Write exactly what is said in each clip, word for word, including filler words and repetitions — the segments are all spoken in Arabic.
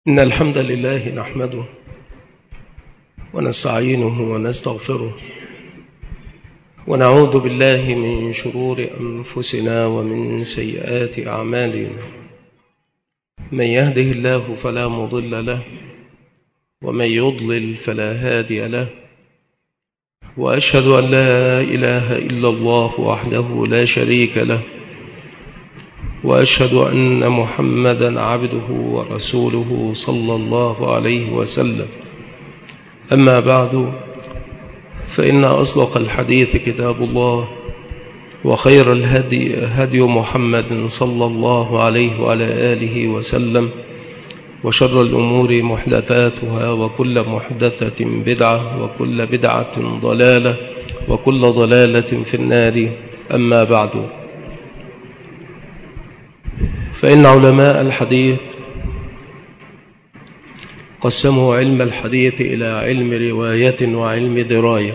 إن الحمد لله نحمده ونستعينه ونستغفره ونعوذ بالله من شرور أنفسنا ومن سيئات أعمالنا. من يهده الله فلا مضل له ومن يضلل فلا هادي له، وأشهد أن لا إله إلا الله وحده لا شريك له، وأشهد أن محمدًا عبده ورسوله صلى الله عليه وسلم. أما بعد، فإن أصدق الحديث كتاب الله، وخير الهدي هدي محمد صلى الله عليه وعلى آله وسلم، وشر الأمور محدثاتها، وكل محدثة بدعة، وكل بدعة ضلالة، وكل ضلالة في النار. أما بعد، فإن علماء الحديث قسموا علم الحديث إلى علم رواية وعلم دراية.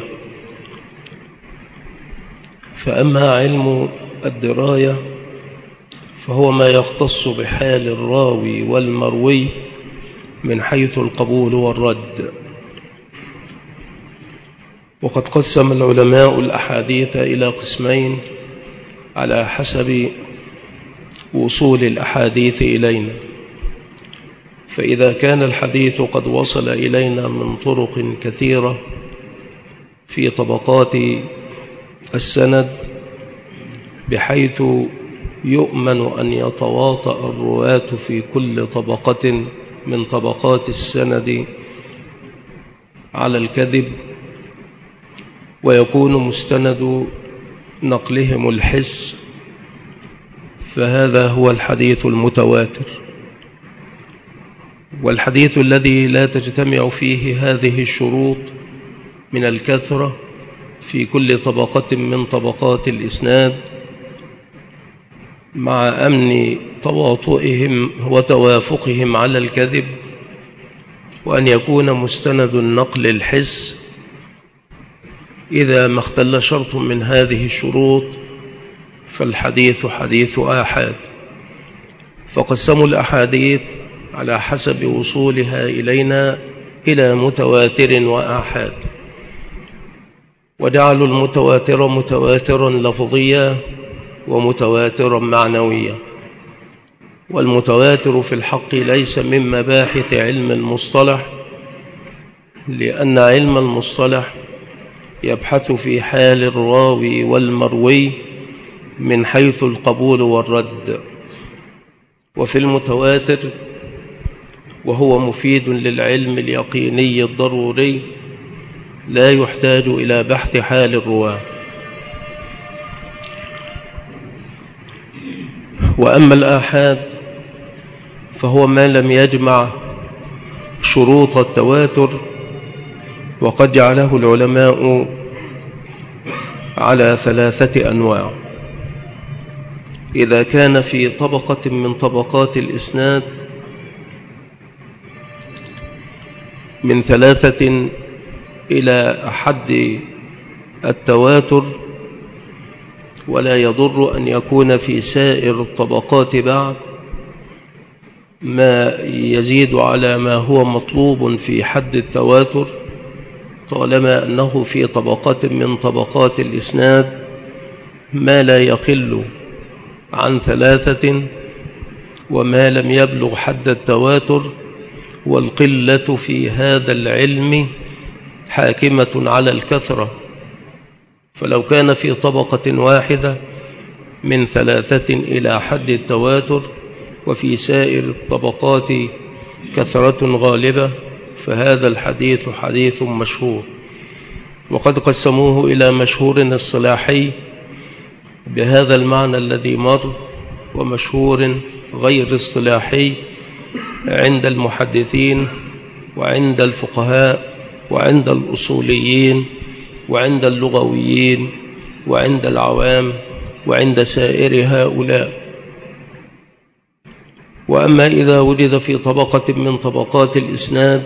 فأما علم الدراية فهو ما يختص بحال الراوي والمروي من حيث القبول والرد. وقد قسم العلماء الأحاديث إلى قسمين على حسب وصول الأحاديث إلينا. فإذا كان الحديث قد وصل إلينا من طرق كثيرة في طبقات السند، بحيث يؤمن أن يتواطأ الرواة في كل طبقة من طبقات السند على الكذب، ويكون مستند نقلهم الحس، فهذا هو الحديث المتواتر. والحديث الذي لا تجتمع فيه هذه الشروط من الكثرة في كل طبقة من طبقات الإسناد، مع أمن تواطؤهم وتوافقهم على الكذب، وأن يكون مستند النقل الحس، إذا ما اختل شرط من هذه الشروط فالحديث حديث آحاد. فقسموا الأحاديث على حسب وصولها إلينا إلى متواتر وآحاد، وجعلوا المتواتر متواترا لفظيا ومتواترا معنويا. والمتواتر في الحق ليس من مباحث علم المصطلح، لأن علم المصطلح يبحث في حال الراوي والمروي من حيث القبول والرد. وفي المتواتر، وهو مفيد للعلم اليقيني الضروري، لا يحتاج إلى بحث حال الرواة. وأما الآحاد فهو ما لم يجمع شروط التواتر، وقد جعله العلماء على ثلاثة أنواع. إذا كان في طبقة من طبقات الإسناد من ثلاثة إلى حد التواتر، ولا يضر أن يكون في سائر الطبقات بعد ما يزيد على ما هو مطلوب في حد التواتر، طالما أنه في طبقة من طبقات الإسناد ما لا يقل عن ثلاثة، وما لم يبلغ حد التواتر. والقلة في هذا العلم حاكمة على الكثرة، فلو كان في طبقة واحدة من ثلاثة إلى حد التواتر، وفي سائر الطبقات كثرة غالبة، فهذا الحديث حديث مشهور. وقد قسموه إلى مشهور اصطلاحي بهذا المعنى الذي مر، ومشهور غير اصطلاحي عند المحدثين وعند الفقهاء وعند الأصوليين وعند اللغويين وعند العوام وعند سائر هؤلاء. وأما إذا وجد في طبقة من طبقات الإسناد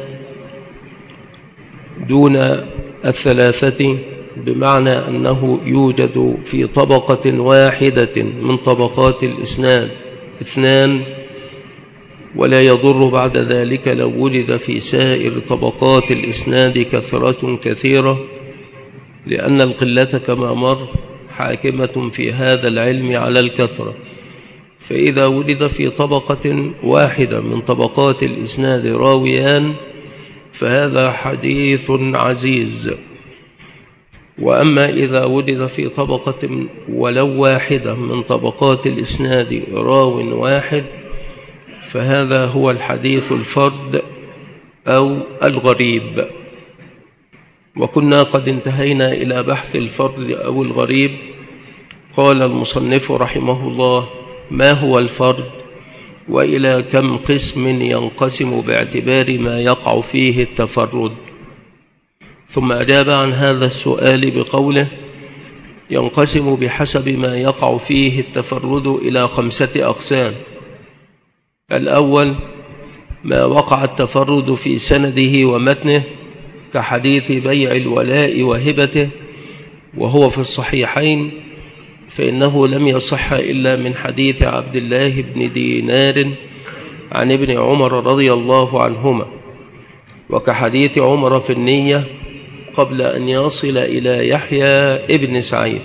دون الثلاثة، بمعنى أنه يوجد في طبقة واحدة من طبقات الإسناد اثنان، ولا يضر بعد ذلك لو وجد في سائر طبقات الإسناد كثرة كثيرة، لأن القلة كما مر حاكمة في هذا العلم على الكثرة. فإذا وجد في طبقة واحدة من طبقات الإسناد راويان فهذا حديث عزيز. وأما إذا وجد في طبقة ولو واحدة من طبقات الإسناد راو واحد فهذا هو الحديث الفرد أو الغريب. وكنا قد انتهينا إلى بحث الفرد أو الغريب. قال المصنف رحمه الله: ما هو الفرد وإلى كم قسم ينقسم باعتبار ما يقع فيه التفرد؟ ثم أجاب عن هذا السؤال بقوله: ينقسم بحسب ما يقع فيه التفرد إلى خمسة أقسام. الأول ما وقع التفرد في سنده ومتنه كحديث بيع الولاء وهبته، وهو في الصحيحين، فإنه لم يصح إلا من حديث عبد الله بن دينار عن ابن عمر رضي الله عنهما، وكحديث عمر في النية قبل أن يصل إلى يحيى ابن سعيد.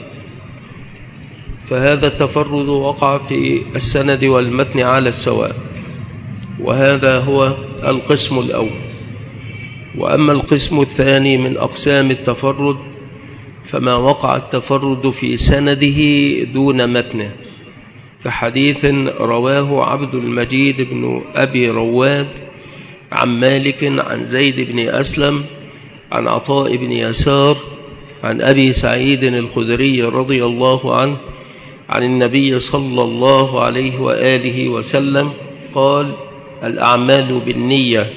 فهذا التفرد وقع في السند والمتن على السواء، وهذا هو القسم الأول. وأما القسم الثاني من أقسام التفرد فما وقع التفرد في سنده دون متنه كحديث رواه عبد المجيد بن أبي رواد عن مالك عن زيد بن أسلم عن عطاء بن يسار عن أبي سعيد الخدري رضي الله عنه عن النبي صلى الله عليه وآله وسلم قال: الأعمال بالنية.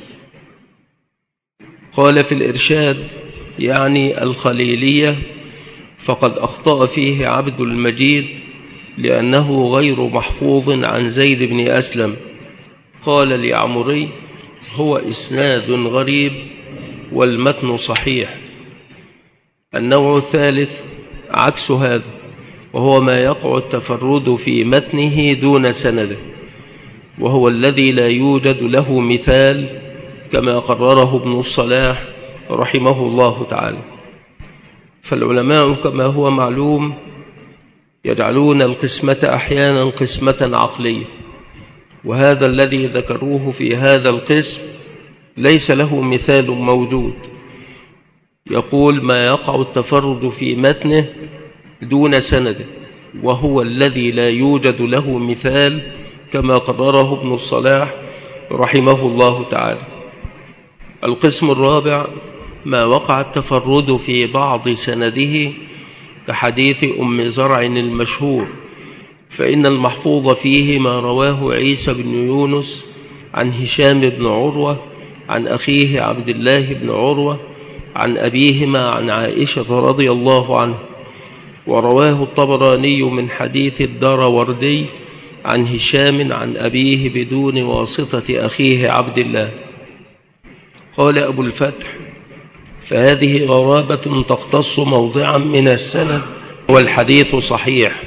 قال في الإرشاد يعني الخليلية: فقد أخطأ فيه عبد المجيد لأنه غير محفوظ عن زيد بن أسلم. قال لعمري: هو إسناد غريب والمتن صحيح. النوع الثالث عكس هذا، وهو ما يقع التفرد في متنه دون سنده، وهو الذي لا يوجد له مثال كما قرره ابن الصلاح رحمه الله تعالى. فالعلماء كما هو معلوم يجعلون القسمة أحيانا قسمة عقلية، وهذا الذي ذكروه في هذا القسم ليس له مثال موجود. يقول ما يقع التفرد في متنه دون سنده، وهو الذي لا يوجد له مثال كما قرره ابن الصلاح رحمه الله تعالى. القسم الرابع ما وقع التفرد في بعض سنده كحديث أم زرع المشهور، فإن المحفوظ فيه ما رواه عيسى بن يونس عن هشام بن عروة عن أخيه عبد الله بن عروة عن أبيهما عن عائشة رضي الله عنه، ورواه الطبراني من حديث الداروردي عن هشام عن أبيه بدون واسطة أخيه عبد الله. قال أبو الفتح: فهذه غرابة تختص موضعا من السند والحديث صحيح.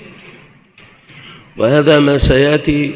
وهذا ما سيأتي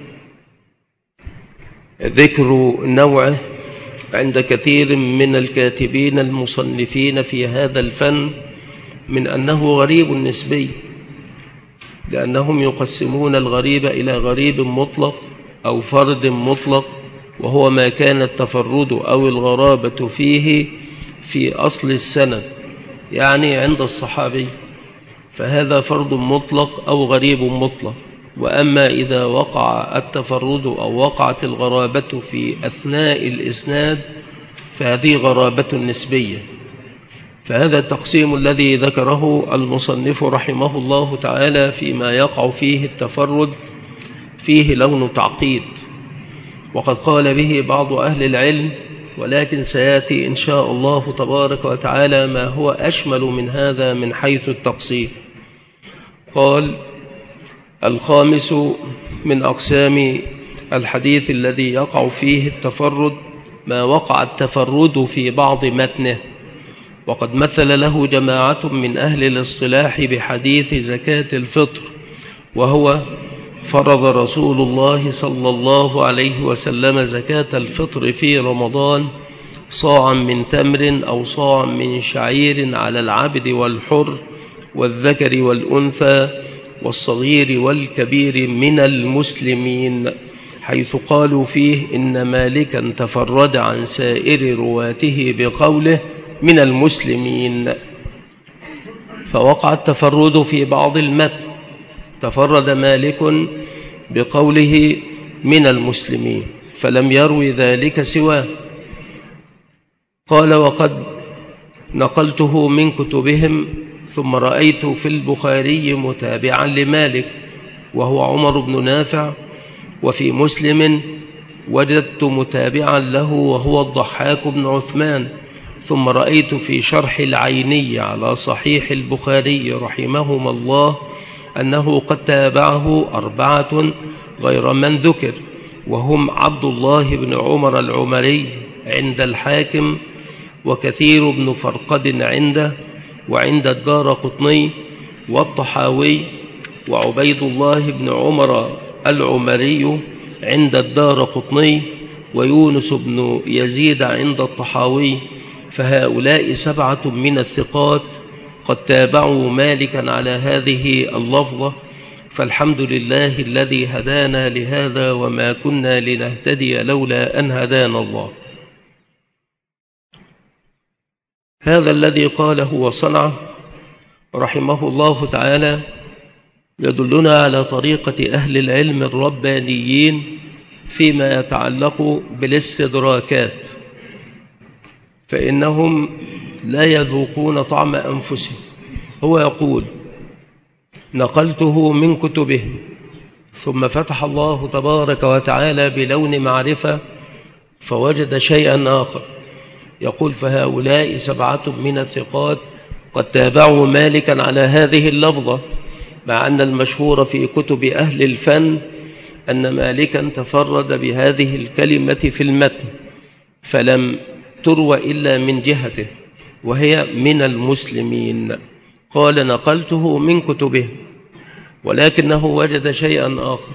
ذكر نوعه عند كثير من الكاتبين المصنفين في هذا الفن من أنه غريب نسبي، لأنهم يقسمون الغريب إلى غريب مطلق أو فرد مطلق، وهو ما كان التفرد أو الغرابة فيه في أصل السند، يعني عند الصحابي، فهذا فرد مطلق أو غريب مطلق. وأما إذا وقع التفرد أو وقعت الغرابة في أثناء الإسناد فهذه غرابة نسبية. فهذا التقسيم الذي ذكره المصنف رحمه الله تعالى فيما يقع فيه التفرد فيه لون تعقيد، وقد قال به بعض أهل العلم، ولكن سيأتي إن شاء الله تبارك وتعالى ما هو أشمل من هذا من حيث التقسيم. قال: الخامس من أقسام الحديث الذي يقع فيه التفرد ما وقع التفرد في بعض متنه، وقد مثل له جماعة من أهل الاصطلاح بحديث زكاة الفطر، وهو فرض رسول الله صلى الله عليه وسلم زكاة الفطر في رمضان صاعا من تمر أو صاعا من شعير على العبد والحر والذكر والأنثى والصغير والكبير من المسلمين، حيث قالوا فيه إن مالكا تفرد عن سائر رواته بقوله من المسلمين، فوقع التفرد في بعض المتن، تفرد مالك بقوله من المسلمين فلم يروي ذلك سواه. قال وقد نقلته من كتبهم، ثم رأيت في البخاري متابعا لمالك وهو عمر بن نافع، وفي مسلم وجدت متابعا له وهو الضحاك بن عثمان، ثم رأيت في شرح العيني على صحيح البخاري رحمهما الله أنه قد تابعه أربعة غير من ذكر، وهم عبد الله بن عمر العمري عند الحاكم، وكثير بن فرقد عنده وعند الدارقطني والطحاوي، وعبيد الله بن عمر العمري عند الدارقطني، ويونس بن يزيد عند الطحاوي، فهؤلاء سبعة من الثقات قد تابعوا مالكا على هذه اللفظة، فالحمد لله الذي هدانا لهذا وما كنا لنهتدي لولا أن هدانا الله. هذا الذي قاله وصنعه رحمه الله تعالى يدلنا على طريقة أهل العلم الربانيين فيما يتعلق بالاستدراكات، فإنهم لا يذوقون طعم أنفسهم. هو يقول نقلته من كتبهم، ثم فتح الله تبارك وتعالى بلون معرفة فوجد شيئا آخر، يقول فهؤلاء سبعة من الثقات قد تابعوا مالكا على هذه اللفظة، مع أن المشهور في كتب أهل الفن أن مالكا تفرد بهذه الكلمة في المتن فلم تروى إلا من جهته وهي من المسلمين. قال نقلته من كتبه، ولكنه وجد شيئا آخر،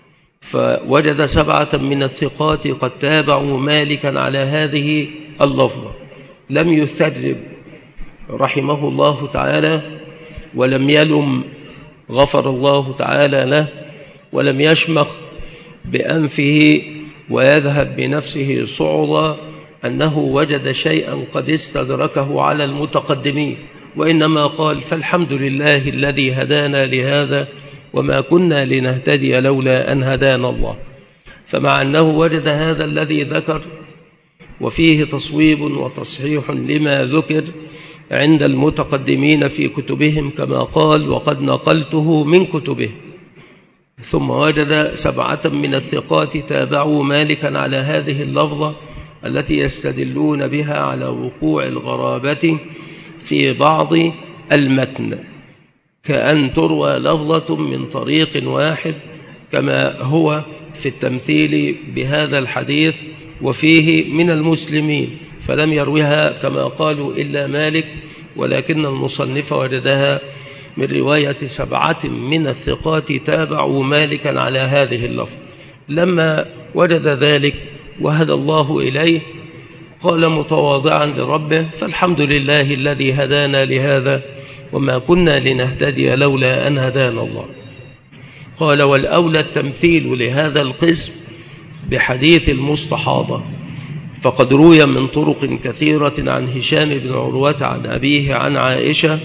فوجد سبعة من الثقات قد تابعوا مالكا على هذه اللفظة، لم يثرب رحمه الله تعالى ولم يلم غفر الله تعالى له، ولم يشمخ بأنفه ويذهب بنفسه صعدا أنه وجد شيئا قد استدركه على المتقدمين، وإنما قال فالحمد لله الذي هدانا لهذا وما كنا لنهتدي لولا أن هدانا الله. فمع أنه وجد هذا الذي ذكر وفيه تصويب وتصحيح لما ذكر عند المتقدمين في كتبهم كما قال وقد نقلته من كتبه، ثم وجد سبعة من الثقات تابعوا مالكا على هذه اللفظة التي يستدلون بها على وقوع الغرابة في بعض المتن، كأن تروى لفظة من طريق واحد كما هو في التمثيل بهذا الحديث وفيه من المسلمين، فلم يروها كما قالوا إلا مالك، ولكن المصنف وجدها من رواية سبعة من الثقات تابعوا مالكا على هذه اللفظ. لما وجد ذلك وهدى الله إليه قال متواضعا لربه فالحمد لله الذي هدانا لهذا وما كنا لنهتدي لولا أن هدانا الله. قال والأولى التمثيل لهذا القسم بحديث المستحاضة، فقد روي من طرق كثيرة عن هشام بن عروة عن أبيه عن عائشة.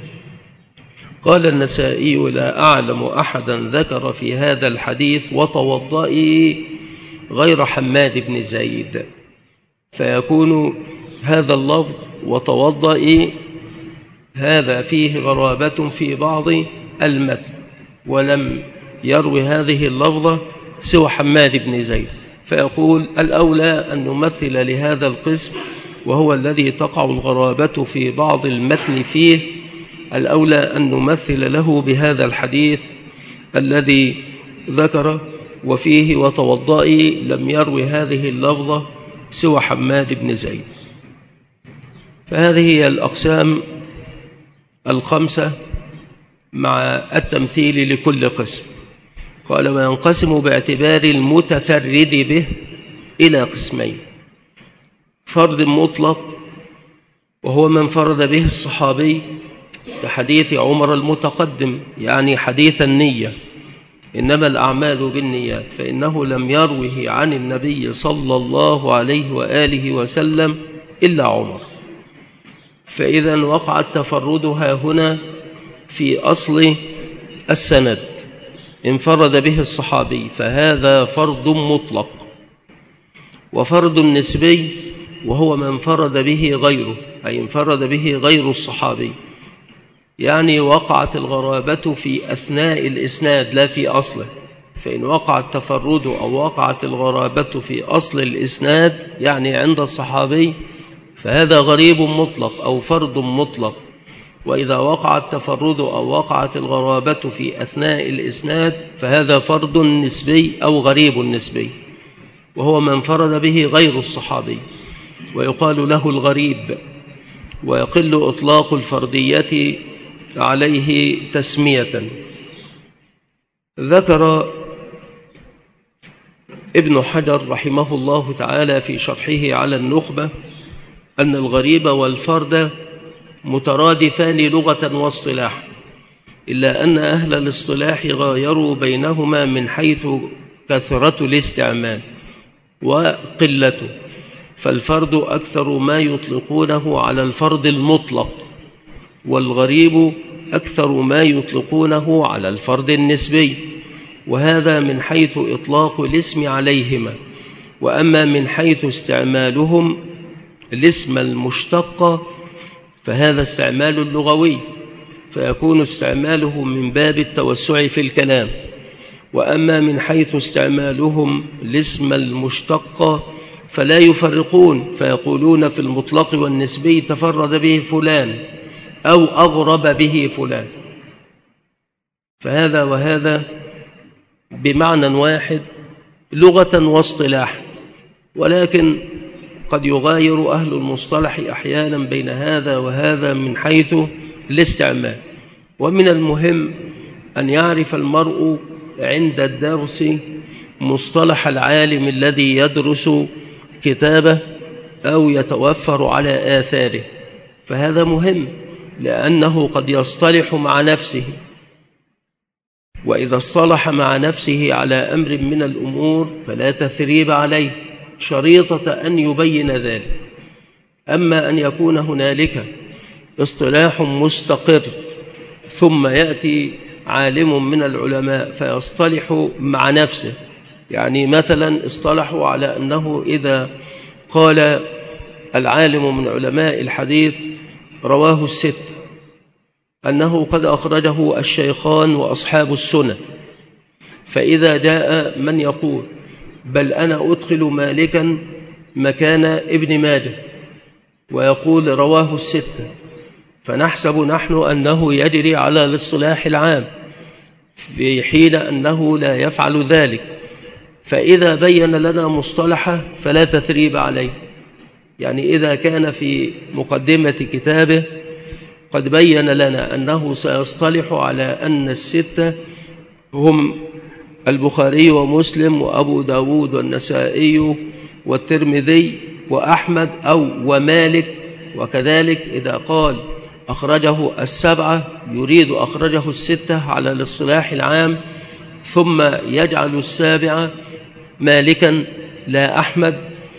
قال النسائي لا أعلم أحدا ذكر في هذا الحديث وتوضئي غير حماد بن زيد، فيكون هذا اللفظ وتوضئي هذا فيه غرابة في بعض المتن، ولم يروي هذه اللفظة سوى حماد بن زيد، فيقول الأولى أن نمثل لهذا القسم وهو الذي تقع الغرابة في بعض المتن فيه، الأولى أن نمثل له بهذا الحديث الذي ذكر وفيه وتوضئي لم يروي هذه اللفظة سوى حماد بن زيد. فهذه هي الأقسام الخمسة مع التمثيل لكل قسم. قال: وينقسم باعتبار المتفرد به إلى قسمين: فرد مطلق وهو من فرد به الصحابي كحديث عمر المتقدم، يعني حديث النية، إنما الأعمال بالنيات، فإنه لم يروه عن النبي صلى الله عليه وآله وسلم إلا عمر. فإذا وقع تفردها هنا في أصل السند، انفرد به الصحابي فهذا فرد مطلق. وفرد نسبي وهو من فرد به غيره، أي انفرد به غير الصحابي، يعني وقعت الغرابة في أثناء الإسناد لا في أصله. فإن وقع التفرد أو وقعت الغرابة في أصل الإسناد يعني عند الصحابي فهذا غريب مطلق أو فرد مطلق. وإذا وقع التفرد أو وقعت الغرابة في أثناء الإسناد فهذا فرد نسبي أو غريب نسبي، وهو من فرد به غير الصحابي، ويقال له الغريب. ويقل إطلاق الفردية عليه تسمية. ذكر ابن حجر رحمه الله تعالى في شرحه على النخبة أن الغريب والفرد مترادفان لغة واصطلاحا، إلا أن أهل الاصطلاح غايروا بينهما من حيث كثرة الاستعمال وقلته، فالفرد أكثر ما يطلقونه على الفرد المطلق، والغريب أكثر ما يطلقونه على الفرد النسبي، وهذا من حيث إطلاق الاسم عليهما. وأما من حيث استعمالهم الاسم المشتق فهذا استعمال لغوي، فيكون استعماله من باب التوسع في الكلام. وأما من حيث استعمالهم الاسم المشتق فلا يفرقون، فيقولون في المطلق والنسبي تفرد به فلان أو أغرب به فلان، فهذا وهذا بمعنى واحد لغة واصطلاحا. ولكن قد يغاير أهل المصطلح أحيانا بين هذا وهذا من حيث الاستعمال. ومن المهم أن يعرف المرء عند الدرس مصطلح العالم الذي يدرس كتابه أو يتوفر على آثاره، فهذا مهم لأنه قد يصطلح مع نفسه، وإذا اصطلح مع نفسه على أمر من الأمور فلا تثريب عليه، شريطة أن يبين ذلك. أما أن يكون هنالك اصطلاح مستقر ثم يأتي عالم من العلماء فيصطلح مع نفسه، يعني مثلا اصطلحوا على أنه إذا قال العالم من علماء الحديث رواه الست أنه قد أخرجه الشيخان وأصحاب السنة، فإذا جاء من يقول بل أنا أدخل مالكا مكان ابن ماجه ويقول رواه الستة، فنحسب نحن أنه يجري على الاصطلاح العام في حين أنه لا يفعل ذلك. فإذا بين لنا مصطلحه فلا تثريب عليه، يعني إذا كان في مقدمة كتابه قد بين لنا أنه سيصطلح على أن الستة هم البخاري ومسلم وأبو داود والنسائي والترمذي وأحمد أو ومالك، وكذلك إذا قال أخرجه السبعة يريد أخرجه الستة على الاصطلاح العام، ثم يجعل السابعة مالكا لا أحمد،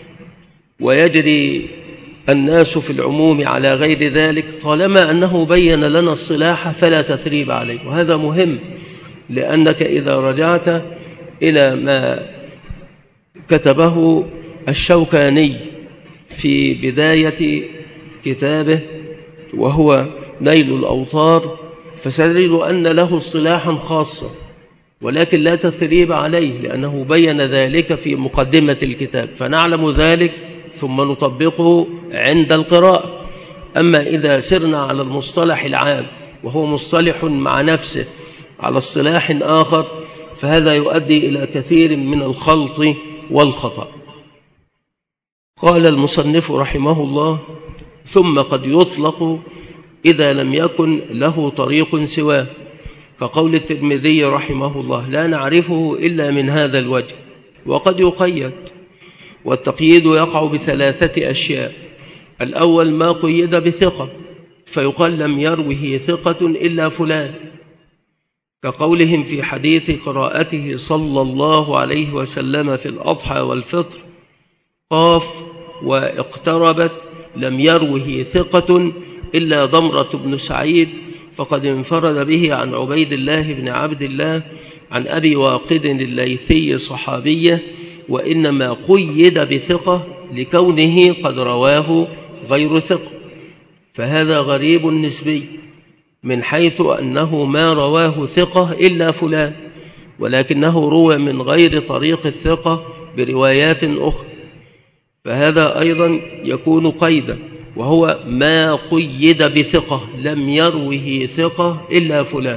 ويجري الناس في العموم على غير ذلك، طالما أنه بين لنا الصلاح فلا تثريب عليه. وهذا مهم، لأنك إذا رجعت إلى ما كتبه الشوكاني في بداية كتابه وهو نيل الأوطار فستجد أن له اصطلاحا خاصا، ولكن لا تثريب عليه لأنه بين ذلك في مقدمة الكتاب، فنعلم ذلك ثم نطبقه عند القراءة. أما إذا سرنا على المصطلح العام وهو مصطلح مع نفسه على اصطلاح آخر فهذا يؤدي إلى كثير من الخلط والخطأ. قال المصنف رحمه الله: ثم قد يطلق إذا لم يكن له طريق سواه، كقول الترمذي رحمه الله: لا نعرفه إلا من هذا الوجه. وقد يقيد، والتقييد يقع بثلاثة أشياء: الأول ما قيد بثقة، فيقال لم يروه ثقة إلا فلان، كقولهم في حديث قراءته صلى الله عليه وسلم في الأضحى والفطر: قاف واقتربت لم يروه ثقة إلا ضمرة بن سعيد، فقد انفرد به عن عبيد الله بن عبد الله عن أبي واقد الليثي صحابية، وإنما قيد بثقة لكونه قد رواه غير ثقة، فهذا غريب نسبي من حيث أنه ما رواه ثقة إلا فلان، ولكنه روى من غير طريق الثقة بروايات أخرى، فهذا أيضا يكون قيدا، وهو ما قيد بثقة لم يروه ثقة إلا فلان.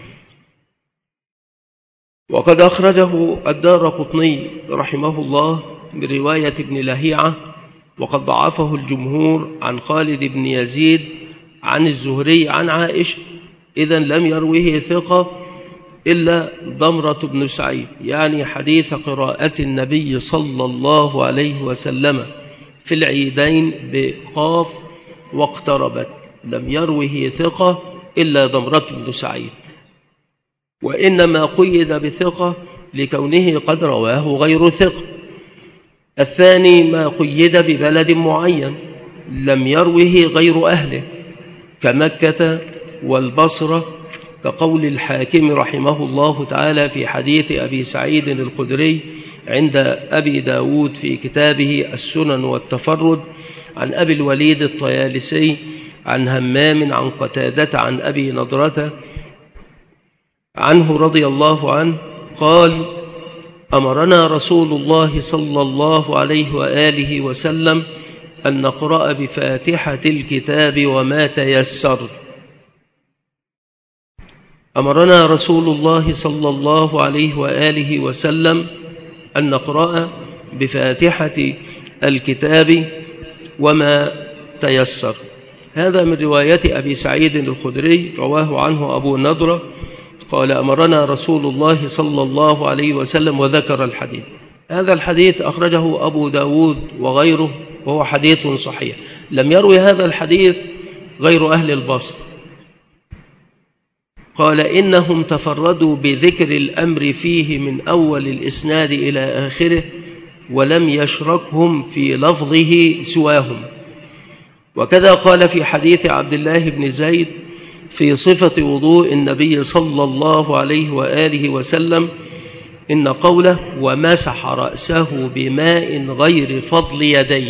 وقد أخرجه الدارقطني رحمه الله برواية ابن لهيعة، وقد ضعفه الجمهور عن خالد بن يزيد عن الزهري عن عائشة، إذن لم يروه ثقة إلا ضمرة بن سعيد، يعني حديث قراءة النبي صلى الله عليه وسلم في العيدين بقاف واقتربت لم يروه ثقة إلا ضمرة بن سعيد، وإنما قيد بثقة لكونه قد رواه غير ثقة. الثاني ما قيد ببلد معين لم يروه غير أهله، كمكة والبصرة، كقول الحاكم رحمه الله تعالى في حديث أبي سعيد الخدري عند أبي داود في كتابه السنن والتفرد عن أبي الوليد الطيالسي عن همام عن قتادة عن أبي نضرة عنه رضي الله عنه قال: أمرنا رسول الله صلى الله عليه وآله وسلم أن نقرأ بفاتحة الكتاب وما تيسر. أمرنا رسول الله صلى الله عليه وآله وسلم أن نقرأ بفاتحة الكتاب وما تيسر. هذا من رواية أبي سعيد الخدري، رواه عنه أبو نضرة قال: أمرنا رسول الله صلى الله عليه وسلم، وذكر الحديث. هذا الحديث أخرجه أبو داود وغيره، وهو حديث صحيح. لم يروي هذا الحديث غير أهل البصر. قال: إنهم تفردوا بذكر الأمر فيه من أول الإسناد إلى آخره، ولم يشركهم في لفظه سواهم. وكذا قال في حديث عبد الله بن زيد في صفة وضوء النبي صلى الله عليه وآله وسلم إن قوله: ومسح رأسه بماء غير فضل يديه،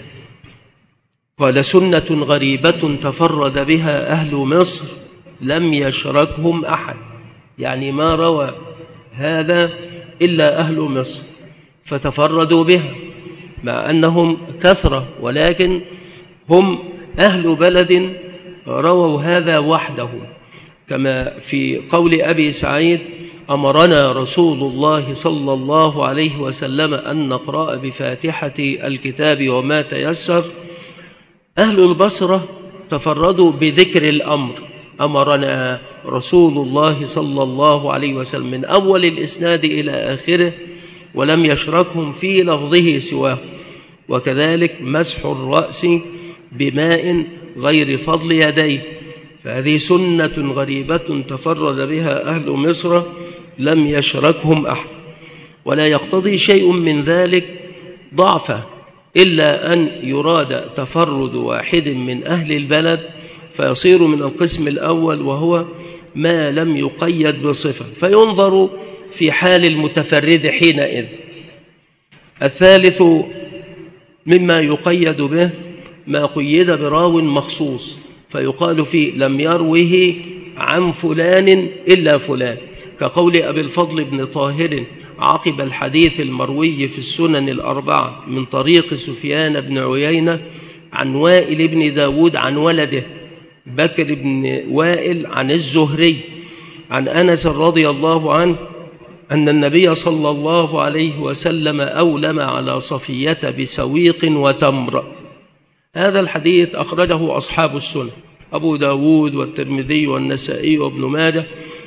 قال: سنة غريبة تفرد بها أهل مصر لم يشركهم أحد، يعني ما روى هذا إلا أهل مصر فتفردوا بها، مع أنهم كثرة، ولكن هم أهل بلد رووا هذا وحدهم، كما في قول أبي سعيد: أمرنا رسول الله صلى الله عليه وسلم أن نقرأ بفاتحة الكتاب وما تيسر. أهل البصرة تفردوا بذكر الأمر: أمرنا رسول الله صلى الله عليه وسلم، من أول الإسناد إلى آخره، ولم يشركهم في لفظه سواه. وكذلك مسح الرأس بماء غير فضل يديه، فهذه سنة غريبة تفرد بها أهل مصر لم يشركهم أحد، ولا يقتضي شيء من ذلك ضعفه، إلا أن يراد تفرد واحد من أهل البلد فيصير من القسم الأول، وهو ما لم يقيد بصفة، فينظر في حال المتفرد حينئذ. الثالث مما يقيد به ما قيد براو مخصوص، فيقال فيه: لم يروه عن فلان إلا فلان، كقول أبي الفضل بن طاهر عقب الحديث المروي في السنن الأربعة من طريق سفيان بن عيينة عن وائل بن داود عن ولده بكر بن وائل عن الزهري عن أنس رضي الله عنه أن النبي صلى الله عليه وسلم أولم على صفية بسويق وتمر. هذا الحديث أخرجه أصحاب السنن، أبو داود والترمذي والنسائي وابن ماجه،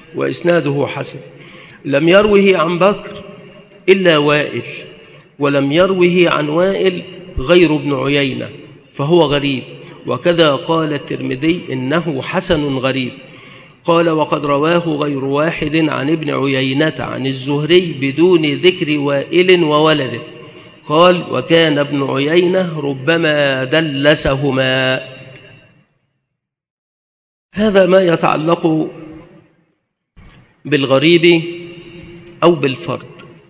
وإسناده حسن. لم يروه عن بكر إلا وائل، ولم يروه عن وائل غير ابن عيينة، فهو غريب. وكذا قال الترمذي إنه حسن غريب. قال وقد رواه غير واحد عن ابن عيينة عن الزهري بدون ذكر وائل وولده. قال وكان ابن عيينة ربما دلسهما. هذا ما يتعلق بالغريب أو بالفرد.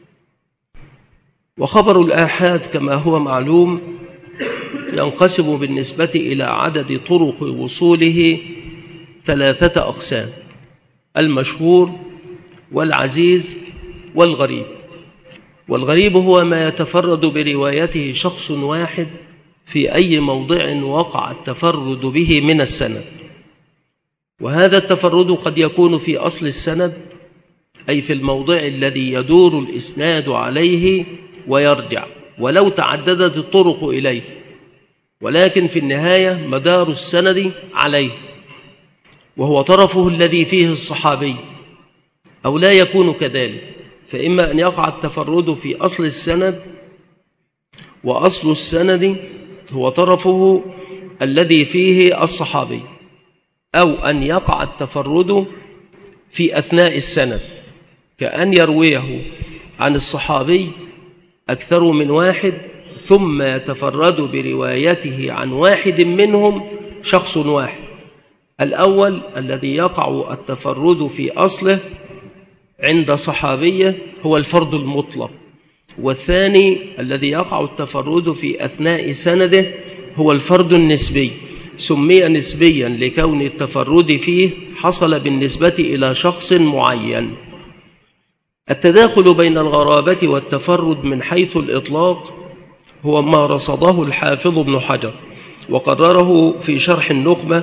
وخبر الآحاد كما هو معلوم ينقسم بالنسبة إلى عدد طرق وصوله ثلاثة أقسام: المشهور والعزيز والغريب. والغريب هو ما يتفرد بروايته شخص واحد في أي موضع وقع التفرد به من السند. وهذا التفرد قد يكون في أصل السند، أي في الموضع الذي يدور الإسناد عليه ويرجع ولو تعددت الطرق إليه، ولكن في النهاية مدار السند عليه، وهو طرفه الذي فيه الصحابي، أو لا يكون كذلك. فإما أن يقع التفرد في أصل السند، وأصل السند هو طرفه الذي فيه الصحابي، أو أن يقع التفرد في أثناء السند، كأن يرويه عن الصحابي أكثر من واحد ثم يتفرد بروايته عن واحد منهم شخص واحد. الأول الذي يقع التفرد في أصله عند صحابية هو الفرد المطلق، والثاني الذي يقع التفرد في أثناء سنده هو الفرد النسبي. سمي نسبيا لكون التفرد فيه حصل بالنسبة إلى شخص معين. التداخل بين الغرابة والتفرد من حيث الإطلاق هو ما رصده الحافظ ابن حجر وقرره في شرح النخبة.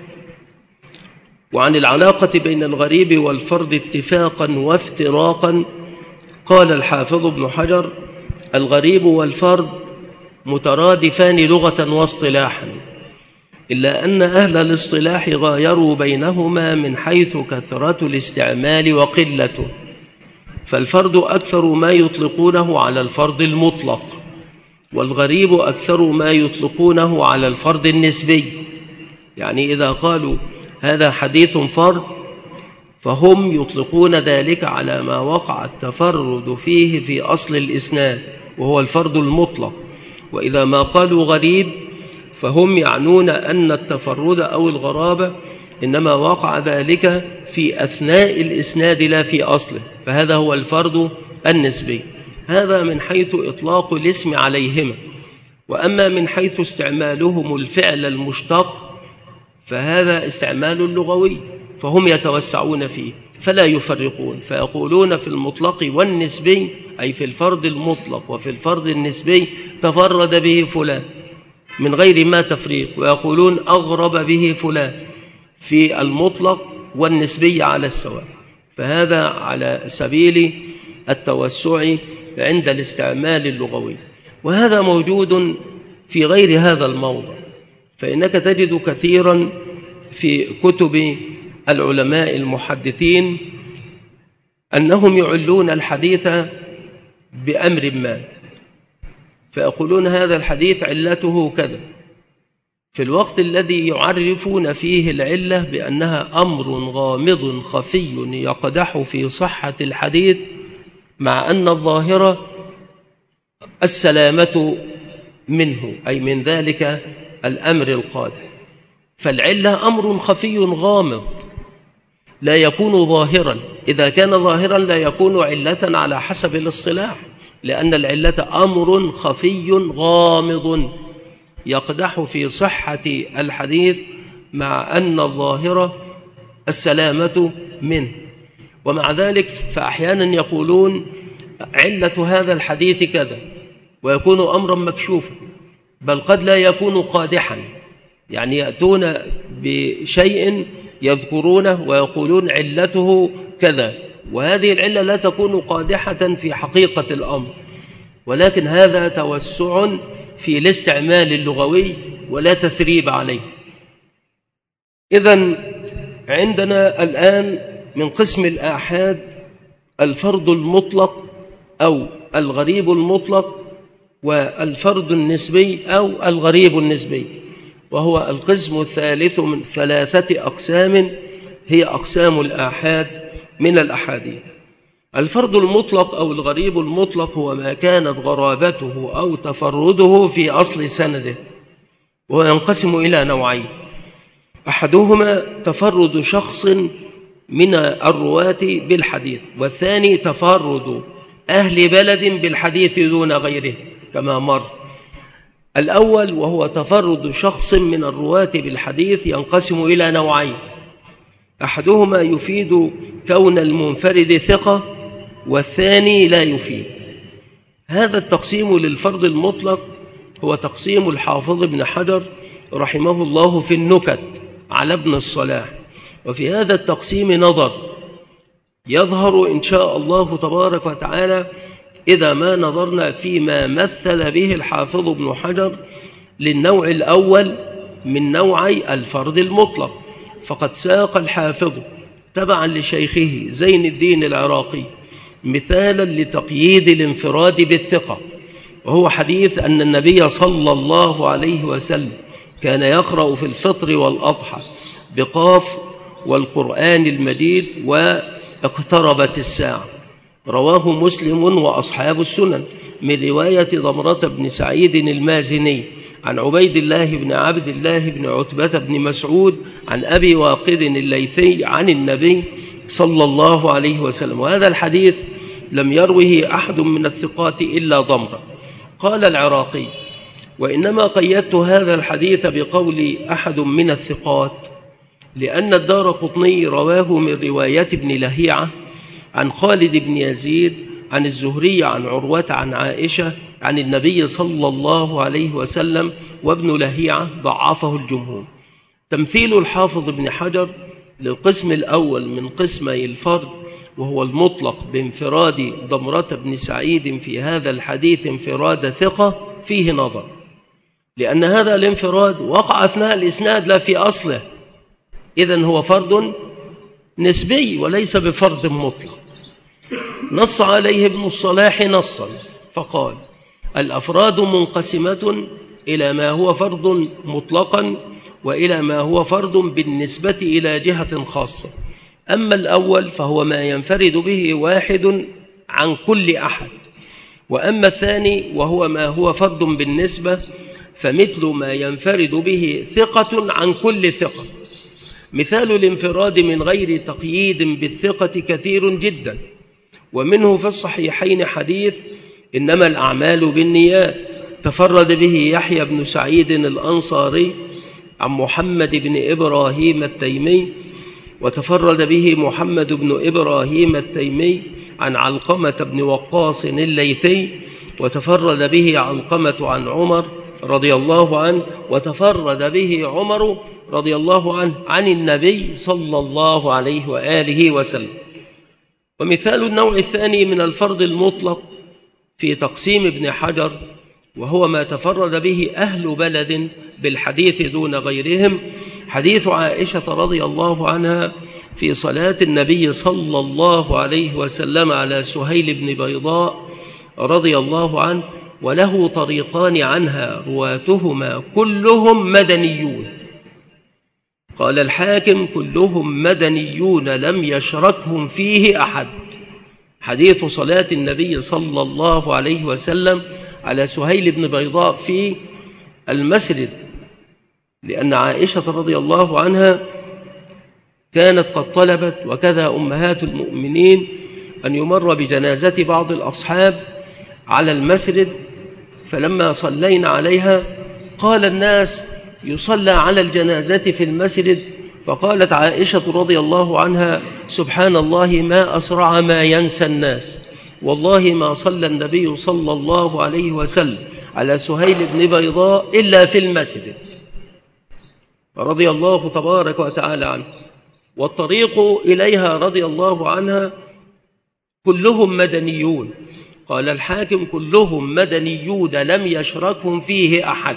وعن العلاقة بين الغريب والفرد اتفاقا وافتراقا قال الحافظ ابن حجر: الغريب والفرد مترادفان لغة واصطلاحا، إلا أن أهل الاصطلاح غايروا بينهما من حيث كثرة الاستعمال وقلته. فالفرد أكثر ما يطلقونه على الفرد المطلق، والغريب أكثر ما يطلقونه على الفرد النسبي. يعني إذا قالوا هذا حديث فرد فهم يطلقون ذلك على ما وقع التفرد فيه في أصل الإسناد وهو الفرد المطلق. وإذا ما قالوا غريب فهم يعنون أن التفرد أو الغرابة إنما وقع ذلك في أثناء الإسناد لا في أصله، فهذا هو الفرد النسبي. هذا من حيث إطلاق الاسم عليهما. وأما من حيث استعمالهم الفعل المشتق فهذا استعمال لغوي، فهم يتوسعون فيه فلا يفرقون، فيقولون في المطلق والنسبي، أي في الفرد المطلق وفي الفرد النسبي تفرد به فلان من غير ما تفريق، ويقولون أغرب به فلان في المطلق والنسبي على السواء. فهذا على سبيل التوسع عند الاستعمال اللغوي. وهذا موجود في غير هذا الموضع، فإنك تجد كثيرا في كتب العلماء المحدثين أنهم يعلون الحديث بأمر ما، فيقولون هذا الحديث علته كذا، في الوقت الذي يعرفون فيه العلة بأنها أمر غامض خفي يقدح في صحة الحديث، مع أن الظاهرة السلامة منه، أي من ذلك الأمر القادح. فالعلة أمر خفي غامض لا يكون ظاهرا، إذا كان ظاهرا لا يكون علة على حسب الاصطلاح، لأن العلة أمر خفي غامض يقدح في صحة الحديث، مع أن الظاهرة السلامة منه. ومع ذلك فأحيانا يقولون علة هذا الحديث كذا، ويكون أمرا مكشوفا، بل قد لا يكون قادحا، يعني يأتون بشيء يذكرونه ويقولون علته كذا، وهذه العلة لا تكون قادحة في حقيقة الأمر، ولكن هذا توسع في الاستعمال اللغوي ولا تثريب عليه. إذن عندنا الآن من قسم الآحاد الفرد المطلق أو الغريب المطلق، والفرد النسبي أو الغريب النسبي، وهو القسم الثالث من ثلاثة أقسام هي أقسام الآحاد من الأحاديث. الفرد المطلق أو الغريب المطلق هو ما كانت غرابته أو تفرده في أصل سنده، وينقسم إلى نوعين: أحدهما تفرد شخص من الرواة بالحديث، والثاني تفرد أهل بلد بالحديث دون غيره كما مر. الأول وهو تفرد شخص من الرواة بالحديث ينقسم إلى نوعين: أحدهما يفيد كون المنفرد ثقة، والثاني لا يفيد. هذا التقسيم للفرد المطلق هو تقسيم الحافظ ابن حجر رحمه الله في النكت على ابن الصلاح. وفي هذا التقسيم نظر يظهر إن شاء الله تبارك وتعالى إذا ما نظرنا فيما مثل به الحافظ ابن حجر للنوع الأول من نوعي الفرد المطلق. فقد ساق الحافظ تبعا لشيخه زين الدين العراقي مثالا لتقييد الانفراد بالثقة، وهو حديث أن النبي صلى الله عليه وسلم كان يقرأ في الفطر والأضحى بقاف والقرآن المجيد واقتربت الساعة، رواه مسلم وأصحاب السنن من رواية ضمرة بن سعيد المازني عن عبيد الله بن عبد الله بن عتبة بن مسعود عن أبي واقد الليثي عن النبي صلى الله عليه وسلم. وهذا الحديث لم يروه أحد من الثقات إلا ضمرة. قال العراقي: وإنما قيدت هذا الحديث بقول أحد من الثقات لأن الدارقطني رواه من رواية ابن لهيعة عن خالد بن يزيد عن الزهري عن عروة عن عائشة عن النبي صلى الله عليه وسلم، وابن لهيعة ضعفه الجمهور. تمثيل الحافظ ابن حجر للقسم الأول من قسمي الفرد وهو المطلق بانفراد ضمرة بن سعيد في هذا الحديث انفراد ثقة فيه نظر، لأن هذا الانفراد وقع أثناء الإسناد لا في أصله، إذن هو فرد نسبي وليس بفرد مطلق. نص عليه ابن الصلاح نصا فقال: الأفراد منقسمة إلى ما هو فرد مطلقا وإلى ما هو فرد بالنسبة إلى جهة خاصة. أما الأول فهو ما ينفرد به واحد عن كل أحد، وأما الثاني وهو ما هو فرد بالنسبة فمثل ما ينفرد به ثقة عن كل ثقة. مثال الانفراد من غير تقييد بالثقة كثير جدا، ومنه في الصحيحين حديث إنما الأعمال بالنيات تفرد به يحيى بن سعيد الأنصاري عن محمد بن إبراهيم التيمي، وتفرد به محمد بن إبراهيم التيمي عن علقمة بن وقاص الليثي، وتفرد به علقمة عن عمر رضي الله عنه، وتفرد به عمر رضي الله عنه عن النبي صلى الله عليه وآله وسلم. ومثال النوع الثاني من الفرد المطلق في تقسيم ابن حجر وهو ما تفرد به أهل بلد بالحديث دون غيرهم حديث عائشة رضي الله عنها في صلاة النبي صلى الله عليه وسلم على سهيل بن بيضاء رضي الله عنه، وله طريقان عنها رواتهما كلهم مدنيون. قال الحاكم: كلهم مدنيون لم يشركهم فيه أحد. حديث صلاة النبي صلى الله عليه وسلم على سهيل بن بيضاء في المسجد، لأن عائشة رضي الله عنها كانت قد طلبت وكذا أمهات المؤمنين أن يمر بجنازة بعض الأصحاب على المسجد، فلما صلينا عليها قال الناس: يصلى على الجنازة في المسجد، فقالت عائشة رضي الله عنها: سبحان الله ما أسرع ما ينسى الناس، والله ما صلى النبي صلى الله عليه وسلم على سهيل بن بيضاء إلا في المسجد، رضي الله تبارك وتعالى عنه. والطريق إليها رضي الله عنها كلهم مدنيون. قال الحاكم: كلهم مدنيون لم يشركهم فيه أحد.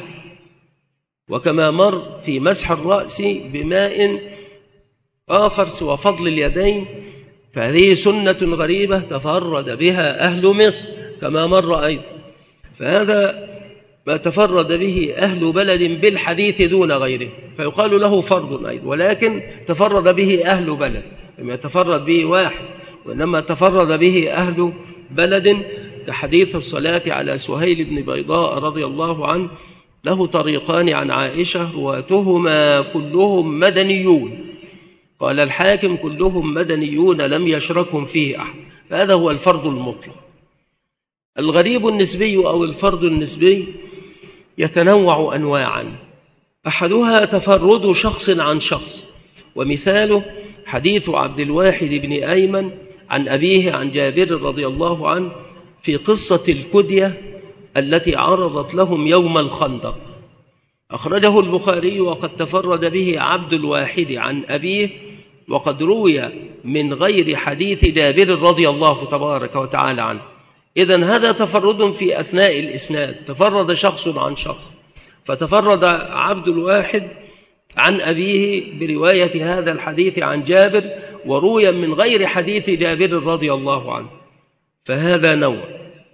وكما مر في مسح الرأس بماء آخر سوى فضل اليدين فهذه سنة غريبة تفرد بها أهل مصر كما مر أيضا. فهذا ما تفرد به أهل بلد بالحديث دون غيره فيقال له فرض أيضا، ولكن تفرد به أهل بلد، لم يتفرد به واحد وإنما تفرد به أهل بلد، كحديث الصلاة على سهيل بن بيضاء رضي الله عنه، له طريقان عن عائشة رواتهما كلهم مدنيون، قال الحاكم كلهم مدنيون لم يشركهم فيه أحد. فهذا هو الفرض المطلق. الغريب النسبي أو الفرض النسبي يتنوع أنواعا، أحدها تفرد شخص عن شخص، ومثاله حديث عبد الواحد بن أيمن عن أبيه عن جابر رضي الله عنه في قصة الكدية التي عرضت لهم يوم الخندق، أخرجه البخاري وقد تفرد به عبد الواحد عن أبيه، وقد روي من غير حديث جابر رضي الله تبارك وتعالى عنه. إذن هذا تفرد في أثناء الإسناد، تفرد شخص عن شخص، فتفرد عبد الواحد عن أبيه برواية هذا الحديث عن جابر، وروي من غير حديث جابر رضي الله عنه. فهذا نوع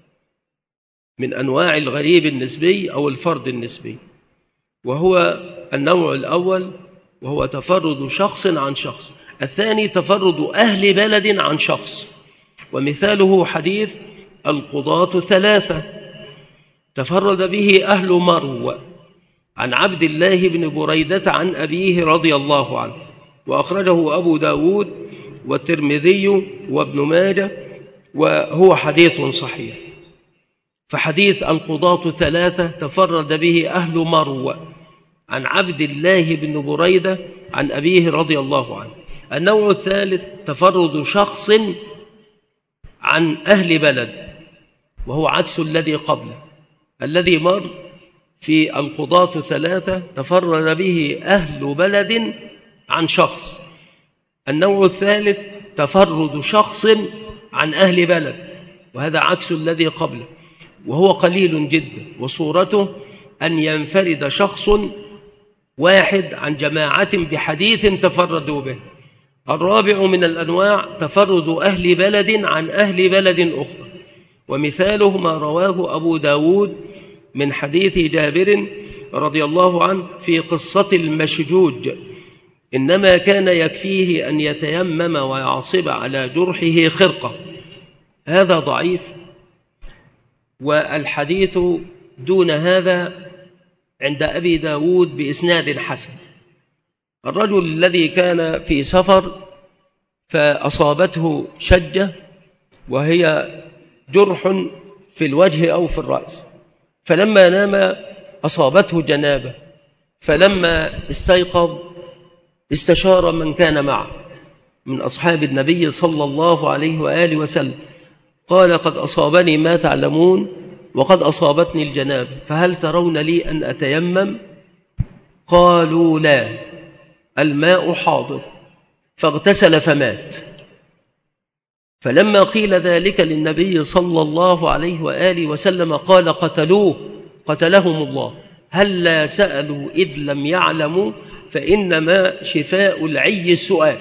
من أنواع الغريب النسبي أو الفرد النسبي، وهو النوع الأول وهو تفرد شخص عن شخص. الثاني تفرد أهل بلد عن شخص، ومثاله حديث القضاة ثلاثة تفرد به أهل مرو عن عبد الله بن بريدة عن أبيه رضي الله عنه، وأخرجه أبو داود والترمذي وابن ماجه، وهو حديث صحيح. فحديث القضاة ثلاثة تفرد به أهل مرو عن عبد الله بن بريدة عن أبيه رضي الله عنه. النوع الثالث تفرد شخص عن أهل بلد، وهو عكس الذي قبله. الذي مر في القضاة ثلاثة تفرد به أهل بلد عن شخص. النوع الثالث تفرد شخص عن أهل بلد، وهذا عكس الذي قبله، وهو قليل جدا، وصورته أن ينفرد شخص واحد عن جماعة بحديث تفردوا به. الرابع من الأنواع تفرد أهل بلد عن أهل بلد أخرى، ومثاله ما رواه أبو داود من حديث جابر رضي الله عنه في قصة المشجوج، إنما كان يكفيه أن يتيمم ويعصب على جرحه خرقة. هذا ضعيف، والحديث دون هذا عند أبي داود بإسناد حسن. الرجل الذي كان في سفر فأصابته شجة، وهي جرح في الوجه أو في الرأس، فلما نام أصابته جنابة، فلما استيقظ استشار من كان معه من أصحاب النبي صلى الله عليه وآله وسلم، قال قد أصابني ما تعلمون وقد أصابتني الجنابة، فهل ترون لي أن أتيمم؟ قالوا لا، الماء حاضر، فاغتسل فمات. فلما قيل ذلك للنبي صلى الله عليه وآله وسلم قال قتلوه قتلهم الله، هل لا سألوا إذ لم يعلموا، فإنما شفاء العي السؤال.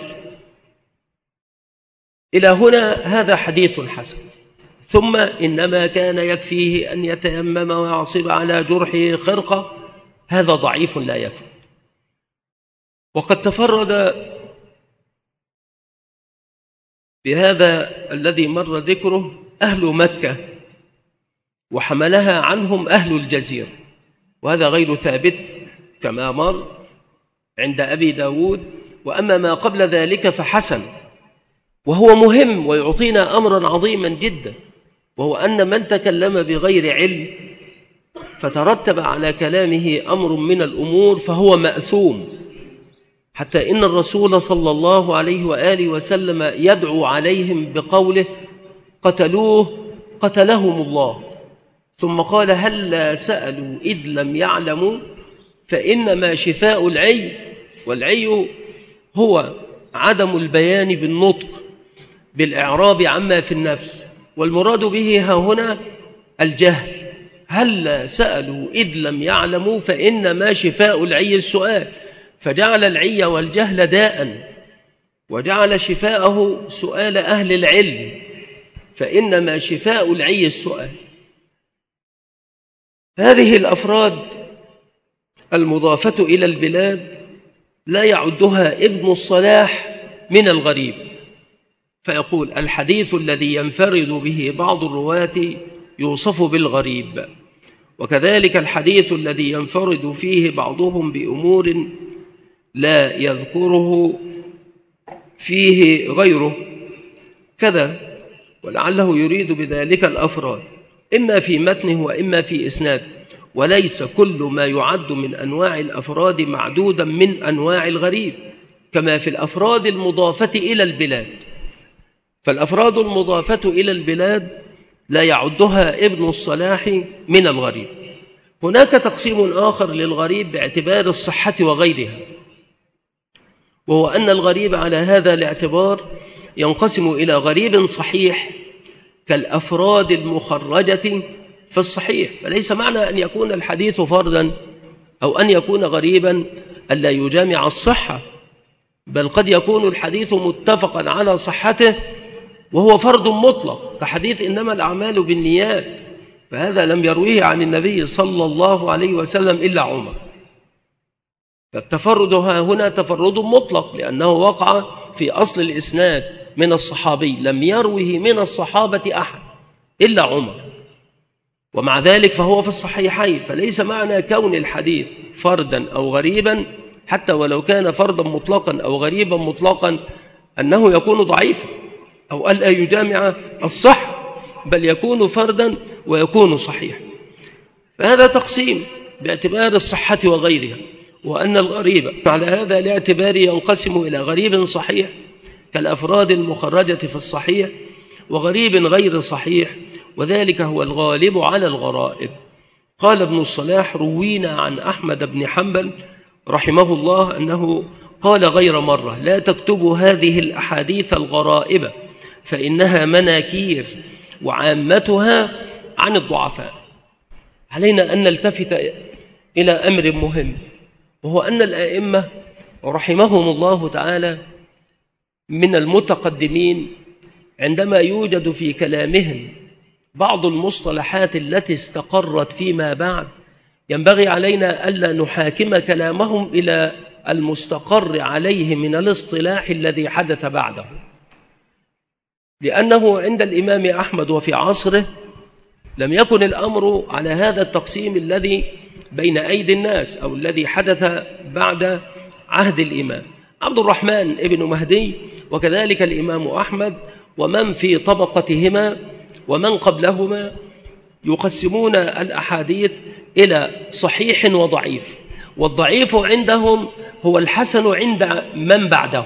إلى هنا هذا حديث حسن. ثم إنما كان يكفيه أن يتيمم ويعصب على جرحه خرقة، هذا ضعيف لا يكفي. وقد تفرد بهذا الذي مر ذكره أهل مكة، وحملها عنهم أهل الجزيرة، وهذا غير ثابت كما مر عند أبي داود. وأما ما قبل ذلك فحسن، وهو مهم ويعطينا أمرا عظيما جدا، وهو أن من تكلم بغير علم فترتب على كلامه أمر من الأمور فهو مأثوم، حتى إن الرسول صلى الله عليه وآله وسلم يدعو عليهم بقوله قتلوه قتلهم الله، ثم قال هل لا سألوا إذ لم يعلموا، فإنما شفاء العي، والعي هو عدم البيان بالنطق بالإعراب عما في النفس، والمراد به ها هنا الجهل. هل لا سألوا إذ لم يعلموا، فإنما شفاء العي السؤال، فجعل العي والجهل داء، وجعل شفاءه سؤال أهل العلم، فإنما شفاء العي السؤال. هذه الأفراد المضافة إلى البلاد لا يعدها ابن الصلاح من الغريب، فيقول: الحديث الذي ينفرد به بعض الرواة يوصف بالغريب، وكذلك الحديث الذي ينفرد فيه بعضهم بأمور لا يذكره فيه غيره كذا، ولعله يريد بذلك الأفراد إما في متنه وإما في إسناده، وليس كل ما يعد من أنواع الأفراد معدودا من أنواع الغريب، كما في الأفراد المضافة إلى البلاد. فالأفراد المضافة إلى البلاد لا يعدها ابن الصلاح من الغريب. هناك تقسيم آخر للغريب باعتبار الصحة وغيرها، وهو أن الغريب على هذا الاعتبار ينقسم إلى غريب صحيح كالأفراد المخرجة في الصحيح، فليس معنى أن يكون الحديث فردا أو أن يكون غريبا ألا يجامع الصحة، بل قد يكون الحديث متفقا على صحته وهو فرد مطلق، كحديث إنما الأعمال بالنيات، فهذا لم يرويه عن النبي صلى الله عليه وسلم إلا عمر. فالتفرد ها هنا تفرد مطلق، لأنه وقع في أصل الإسناد من الصحابي، لم يروه من الصحابة أحد إلا عمر، ومع ذلك فهو في الصحيحين. فليس معنى كون الحديث فردا أو غريبا، حتى ولو كان فردا مطلقا أو غريبا مطلقا، أنه يكون ضعيفا أو ألا يجامع الصح، بل يكون فردا ويكون صحيح. فهذا تقسيم باعتبار الصحة وغيرها، وأن الغريب على هذا الاعتبار ينقسم إلى غريب صحيح كالأفراد المخرجة في الصحيح، وغريب غير صحيح، وذلك هو الغالب على الغرائب. قال ابن الصلاح: روينا عن أحمد بن حنبل رحمه الله أنه قال غير مرة: لا تكتبوا هذه الأحاديث الغرائب فإنها مناكير وعامتها عن الضعفاء. علينا أن نلتفت إلى أمر مهم، وهو أن الآئمة رحمهم الله تعالى من المتقدمين عندما يوجد في كلامهم بعض المصطلحات التي استقرت فيما بعد، ينبغي علينا ألا نحاكم كلامهم إلى المستقر عليه من الاصطلاح الذي حدث بعده، لأنه عند الإمام أحمد وفي عصره لم يكن الأمر على هذا التقسيم الذي بين أيدي الناس أو الذي حدث بعد عهد الإمام عبد الرحمن ابن مهدي، وكذلك الإمام أحمد ومن في طبقتهما ومن قبلهما يقسمون الأحاديث إلى صحيح وضعيف، والضعيف عندهم هو الحسن عند من بعده.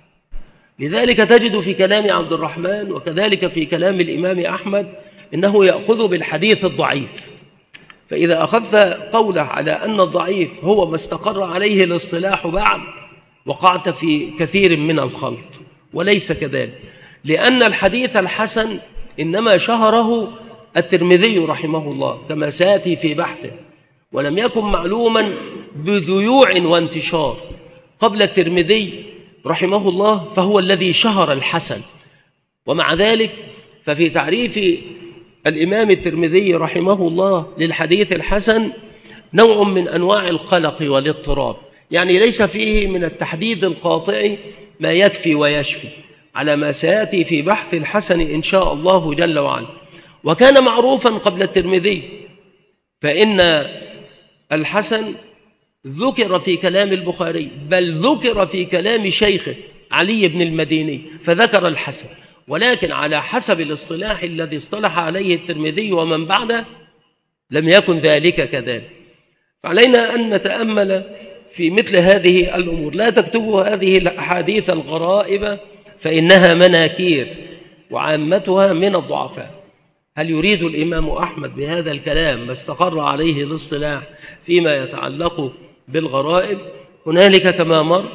لذلك تجد في كلام عبد الرحمن وكذلك في كلام الإمام أحمد إنه يأخذ بالحديث الضعيف، فإذا أخذت قوله على أن الضعيف هو ما استقر عليه الاصطلاح بعد، وقعت في كثير من الخلط، وليس كذلك، لأن الحديث الحسن إنما شهره الترمذي رحمه الله كما سيأتي في بحثه، ولم يكن معلوما بذيوع وانتشار قبل الترمذي رحمه الله، فهو الذي شهر الحسن. ومع ذلك ففي تعريف الإمام الترمذي رحمه الله للحديث الحسن نوع من أنواع القلق والاضطراب، يعني ليس فيه من التحديد القاطع ما يكفي ويشفي، على ما سيأتي في بحث الحسن إن شاء الله جل وعلا. وكان معروفا قبل الترمذي، فإن الحسن ذكر في كلام البخاري، بل ذكر في كلام شيخه علي بن المديني فذكر الحسن، ولكن على حسب الاصطلاح الذي اصطلح عليه الترمذي ومن بعده لم يكن ذلك كذلك. فعلينا أن نتأمل في مثل هذه الأمور. لا تكتبوا هذه الأحاديث الغرائب فإنها مناكير وعامتها من الضعفاء. هل يريد الإمام أحمد بهذا الكلام ما استقر عليه الاصطلاح فيما يتعلق بالغرائب؟ هنالك كما مر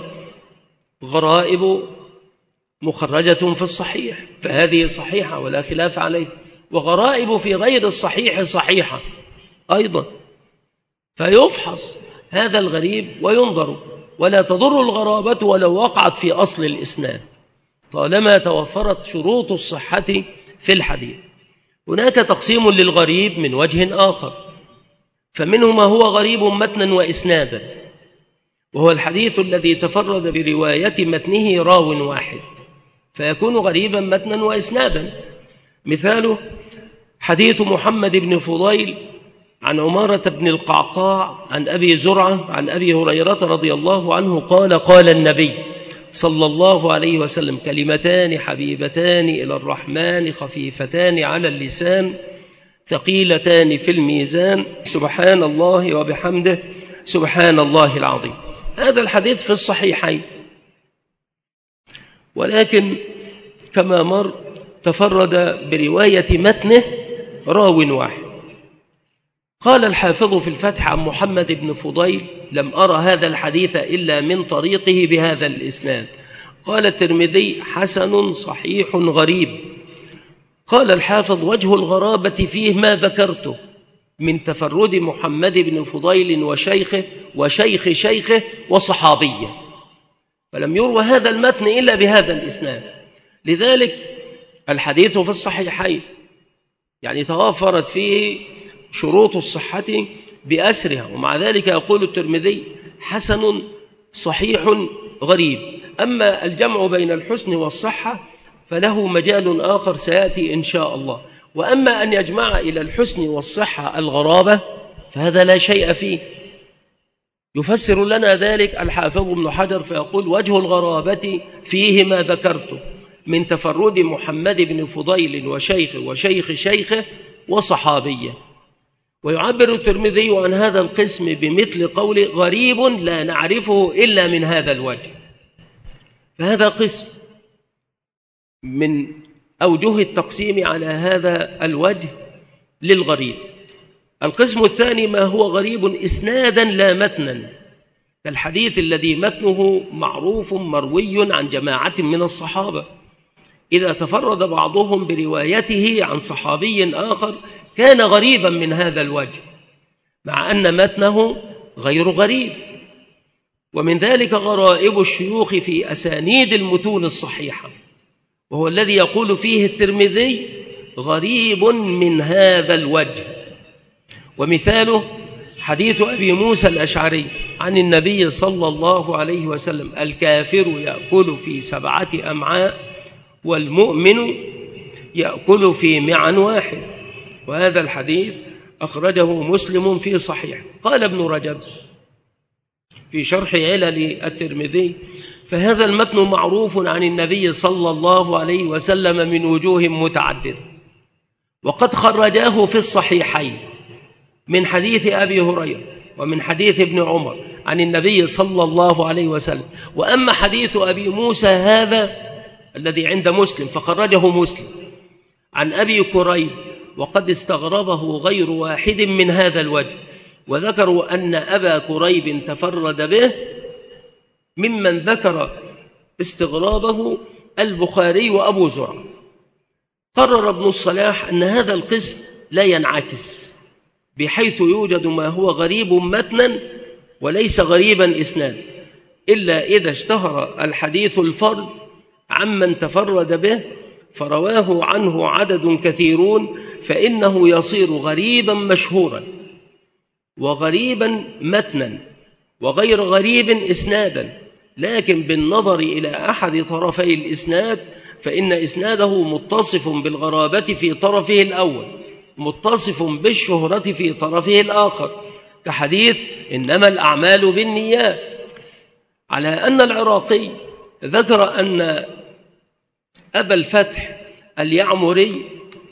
غرائب مخرجة في الصحيح، فهذه صحيحة ولا خلاف عليه، وغرائب في غير الصحيح صحيحة أيضا، فيفحص هذا الغريب وينظر، ولا تضر الغرابة ولو وقعت في أصل الإسناد. طالما توفرت شروط الصحة في الحديث. هناك تقسيم للغريب من وجه آخر، فمنه ما هو غريب متنا وإسنادا، وهو الحديث الذي تفرد برواية متنه راو واحد فيكون غريبا متنا وإسنادا. مثاله حديث محمد بن فضيل عن عمارة بن القعقاع عن أبي زرعة عن أبي هريرة رضي الله عنه قال قال النبي صلى الله عليه وسلم: كلمتان حبيبتان إلى الرحمن خفيفتان على اللسان ثقيلتان في الميزان سبحان الله وبحمده سبحان الله العظيم. هذا الحديث في الصحيحين، ولكن كما مر تفرد برواية متنه راو واحد. قال الحافظ في الفتح عن محمد بن فضيل: لم أرى هذا الحديث إلا من طريقه بهذا الإسناد. قال الترمذي: حسن صحيح غريب. قال الحافظ: وجه الغرابة فيه ما ذكرته من تفرد محمد بن فضيل وشيخه وشيخ شيخه وصحابيه، فلم يروى هذا المتن إلا بهذا الإسناد. لذلك الحديث في الصحيحين، يعني توافرت فيه شروط الصحة بأسرها، ومع ذلك يقول الترمذي: حسن صحيح غريب. أما الجمع بين الحسن والصحة فله مجال آخر سيأتي إن شاء الله. وأما أن يجمع إلى الحسن والصحة الغرابة فهذا لا شيء فيه. يفسر لنا ذلك الحافظ ابن حجر فيقول: وجه الغرابة فيه ما ذكرته من تفرد محمد بن فضيل وشيخه وشيخ شيخه وصحابيه. ويعبر الترمذي عن هذا القسم بمثل قول: غريب لا نعرفه إلا من هذا الوجه. فهذا قسم من أوجه التقسيم على هذا الوجه للغريب. القسم الثاني ما هو غريب إسنادا لا متنا، كالحديث الذي متنه معروف مروي عن جماعة من الصحابة، إذا تفرد بعضهم بروايته عن صحابي آخر كان غريبا من هذا الوجه، مع أن متنه غير غريب. ومن ذلك غرائب الشيوخ في أسانيد المتون الصحيحة، وهو الذي يقول فيه الترمذي: غريب من هذا الوجه. ومثاله حديث أبي موسى الأشعري عن النبي صلى الله عليه وسلم: الكافر يأكل في سبعة أمعاء والمؤمن يأكل في معن واحد. وهذا الحديث أخرجه مسلم في صحيح. قال ابن رجب في شرح علل الترمذي: فهذا المتن معروف عن النبي صلى الله عليه وسلم من وجوه متعددة، وقد خرجاه في الصحيحين من حديث أبي هريرة ومن حديث ابن عمر عن النبي صلى الله عليه وسلم. وأما حديث أبي موسى هذا الذي عند مسلم فخرجه مسلم عن أبي كريب، وقد استغربه غير واحد من هذا الوجه، وذكروا أن أبا كريب تفرد به، ممن ذكر استغرابه البخاري وأبو زرع. قرر ابن الصلاح أن هذا القسم لا ينعكس، بحيث يوجد ما هو غريب متنا وليس غريبا إسنادا، إلا إذا اشتهر الحديث الفرد عمن تفرد به فرواه عنه عدد كثيرون، فإنه يصير غريبا مشهورا وغريبا متنا وغير غريب إسنادا. لكن بالنظر إلى أحد طرفي الإسناد فإن إسناده متصف بالغرابة في طرفه الأول، متصف بالشهرة في طرفه الآخر، كحديث إنما الأعمال بالنيات. على أن العراقي ذكر أن أبا الفتح اليعمري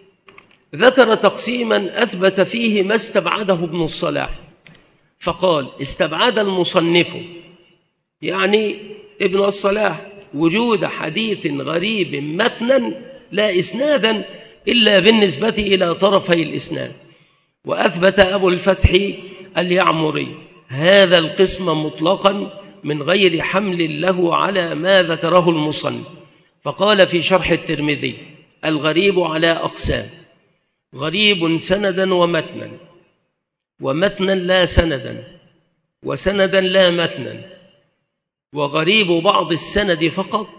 ذكر تقسيما أثبت فيه ما استبعده ابن الصلاح، فقال: استبعد المصنف، يعني ابن الصلاح، وجود حديث غريب متنا لا إسنادا إلا بالنسبة إلى طرفي الإسناد. وأثبت أبو الفتح اليعمري هذا القسم مطلقا من غير حمل له على ما ذكره المصنف، فقال في شرح الترمذي: الغريب على أقسام: غريب سندا ومتنا، ومتنا لا سندا، وسندا لا متنا، وغريب بعض السند فقط،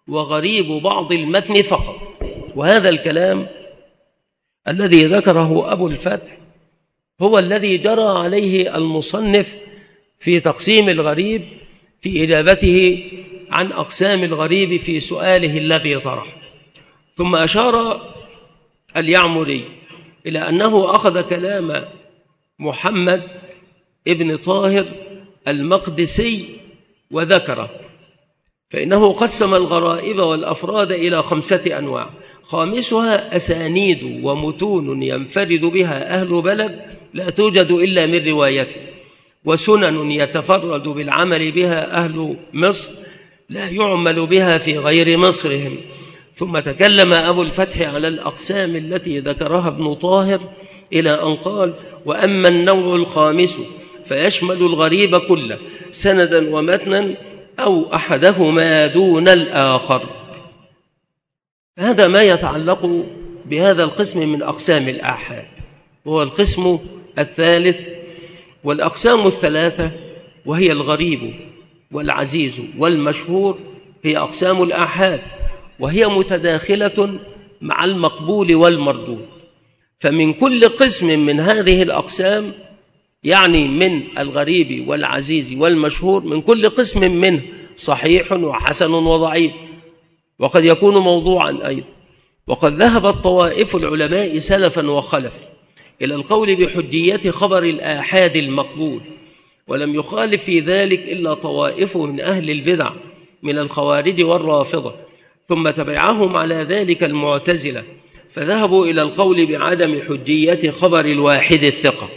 وغريب بعض المتن فقط. وهذا الكلام الذي ذكره أبو الفتح هو الذي جرى عليه المصنف في تقسيم الغريب في إجابته عن أقسام الغريب في سؤاله الذي طرح. ثم أشار اليعمري إلى أنه أخذ كلام محمد ابن طاهر المقدسي وذكره، فإنه قسم الغرائب والأفراد إلى خمسة أنواع، خامسها أسانيد ومتون ينفرد بها أهل بلد لا توجد إلا من روايته، وسنن يتفرد بالعمل بها أهل مصر لا يعمل بها في غير مصرهم. ثم تكلم أبو الفتح على الأقسام التي ذكرها ابن طاهر إلى أن قال: وأما النوع الخامس فيشمل الغريب كله سندا ومتنا أو أحدهما دون الآخر. هذا ما يتعلق بهذا القسم من أقسام الآحاد، وهو القسم الثالث. والأقسام الثلاثة وهي الغريب والعزيز والمشهور هي أقسام الآحاد، وهي متداخلة مع المقبول والمردود. فمن كل قسم من هذه الأقسام، يعني من الغريب والعزيز والمشهور، من كل قسم منه صحيح وحسن وضعيف، وقد يكون موضوعا أيضا. وقد ذهبت طوائف العلماء سلفا وخلفا إلى القول بحجية خبر الآحاد المقبول، ولم يخالف في ذلك إلا طوائف من أهل البدع من الخوارج والرافضة، ثم تبعهم على ذلك المعتزلة، فذهبوا إلى القول بعدم حجية خبر الواحد الثقة.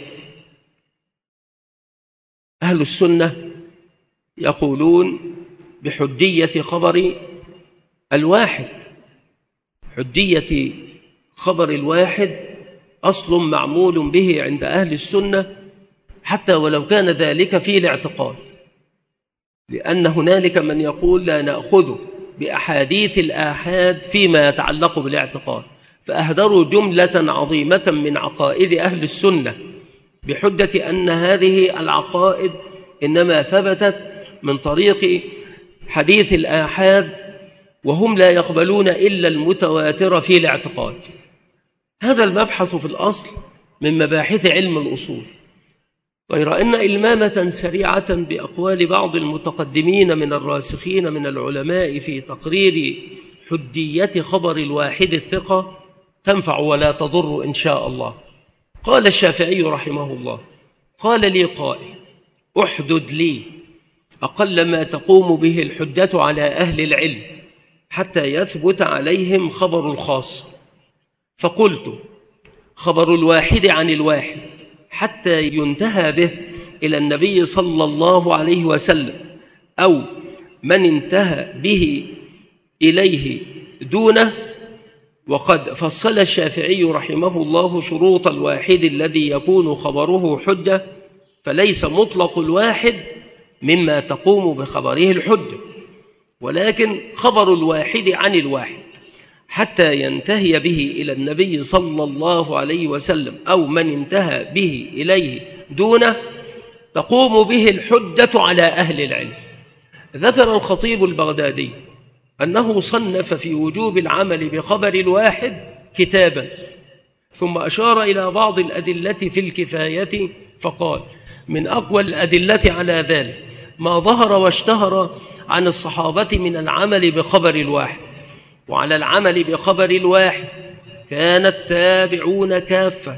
أهل السنة يقولون بحجية خبر الواحد. حجية خبر الواحد أصل معمول به عند أهل السنة، حتى ولو كان ذلك في الاعتقاد، لأن هنالك من يقول لا نأخذ بأحاديث الآحاد فيما يتعلق بالاعتقاد، فأهدروا جملة عظيمة من عقائد أهل السنة بحجة أن هذه العقائد إنما ثبتت من طريق حديث الآحاد، وهم لا يقبلون إلا المتواتر في الاعتقاد. هذا المبحث في الأصل من مباحث علم الأصول، غير أن إلمامة سريعة بأقوال بعض المتقدمين من الراسخين من العلماء في تقرير حجية خبر الواحد الثقة تنفع ولا تضر إن شاء الله. قال الشافعي رحمه الله: قال لي قائل: أحدد لي أقل ما تقوم به الحجة على أهل العلم حتى يثبت عليهم خبر الخاص. فقلت: خبر الواحد عن الواحد حتى ينتهى به إلى النبي صلى الله عليه وسلم أو من انتهى به إليه دونه. وقد فصل الشافعي رحمه الله شروط الواحد الذي يكون خبره حجة، فليس مطلق الواحد مما تقوم بخبره الحجة، ولكن خبر الواحد عن الواحد حتى ينتهي به إلى النبي صلى الله عليه وسلم أو من انتهى به إليه دونه تقوم به الحجة على أهل العلم. ذكر الخطيب البغدادي أنه صنف في وجوب العمل بخبر الواحد كتابا، ثم أشار إلى بعض الأدلة في الكفاية فقال: من أقوى الأدلة على ذلك ما ظهر واشتهر عن الصحابة من العمل بخبر الواحد. وعلى العمل بخبر الواحد كان التابعون كافة،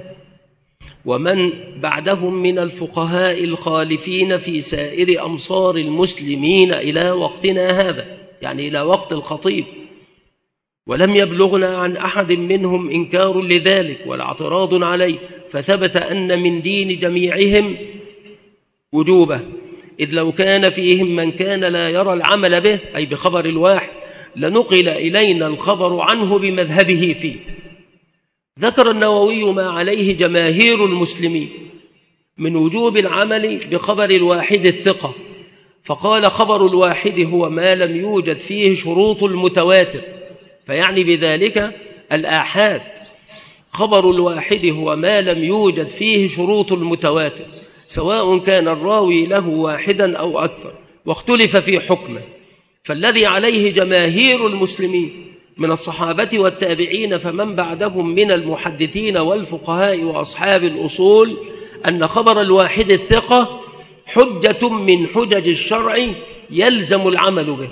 ومن بعدهم من الفقهاء الخالفين في سائر أمصار المسلمين إلى وقتنا هذا، يعني إلى وقت الخطيب، ولم يبلغنا عن أحد منهم إنكار لذلك ولا اعتراض عليه، فثبت أن من دين جميعهم وجوبه، إذ لو كان فيهم من كان لا يرى العمل به أي بخبر الواحد لنقل إلينا الخبر عنه بمذهبه فيه. ذكر النووي ما عليه جماهير المسلمين من وجوب العمل بخبر الواحد الثقة، فقال: خبر الواحد هو ما لم يوجد فيه شروط المتواتر، فيعني بذلك الآحاد. خبر الواحد هو ما لم يوجد فيه شروط المتواتر، سواء كان الراوي له واحدا أو أكثر، واختلف في حكمه. فالذي عليه جماهير المسلمين من الصحابة والتابعين فمن بعدهم من المحدثين والفقهاء وأصحاب الأصول أن خبر الواحد الثقة حجة من حجج الشرع يلزم العمل به.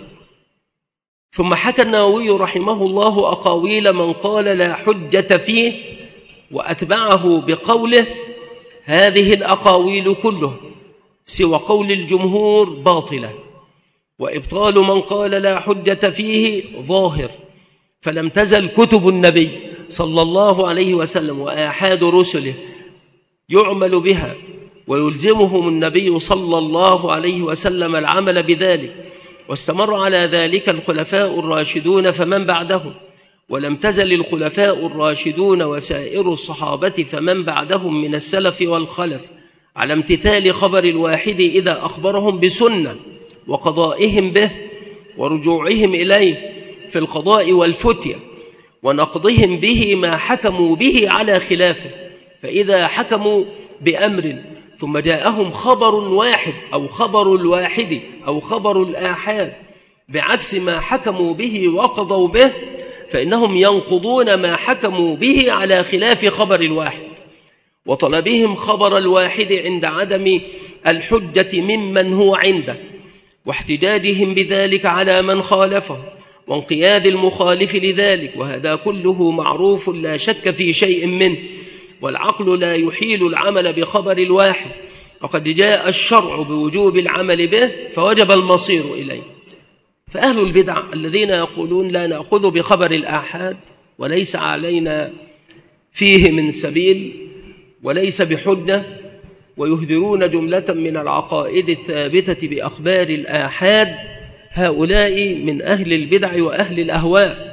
ثم حكى النووي رحمه الله أقاويل من قال لا حجة فيه وأتبعه بقوله هذه الأقاويل كله سوى قول الجمهور باطلة، وإبطال من قال لا حجة فيه ظاهر، فلم تزل كتب النبي صلى الله عليه وسلم وآحاد رسله يعمل بها ويلزمهم النبي صلى الله عليه وسلم العمل بذلك، واستمر على ذلك الخلفاء الراشدون فمن بعدهم، ولم تزل الخلفاء الراشدون وسائر الصحابة فمن بعدهم من السلف والخلف على امتثال خبر الواحد إذا أخبرهم بسنة وقضائهم به ورجوعهم إليه في القضاء والفتية ونقضهم به ما حكموا به على خلافه. فإذا حكموا بأمر ثم جاءهم خبر واحد أو خبر الواحد أو خبر الآحاد بعكس ما حكموا به وقضوا به فإنهم ينقضون ما حكموا به على خلاف خبر الواحد، وطلبهم خبر الواحد عند عدم الحجة ممن هو عنده، واحتجاجهم بذلك على من خالفه، وانقياد المخالف لذلك، وهذا كله معروف لا شك في شيء منه، والعقل لا يحيل العمل بخبر الواحد، وقد جاء الشرع بوجوب العمل به فوجب المصير إليه. فأهل البدع الذين يقولون لا نأخذ بخبر الآحاد وليس علينا فيه من سبيل وليس بحجة، ويهدرون جملة من العقائد الثابتة بأخبار الآحاد، هؤلاء من أهل البدع وأهل الأهواء،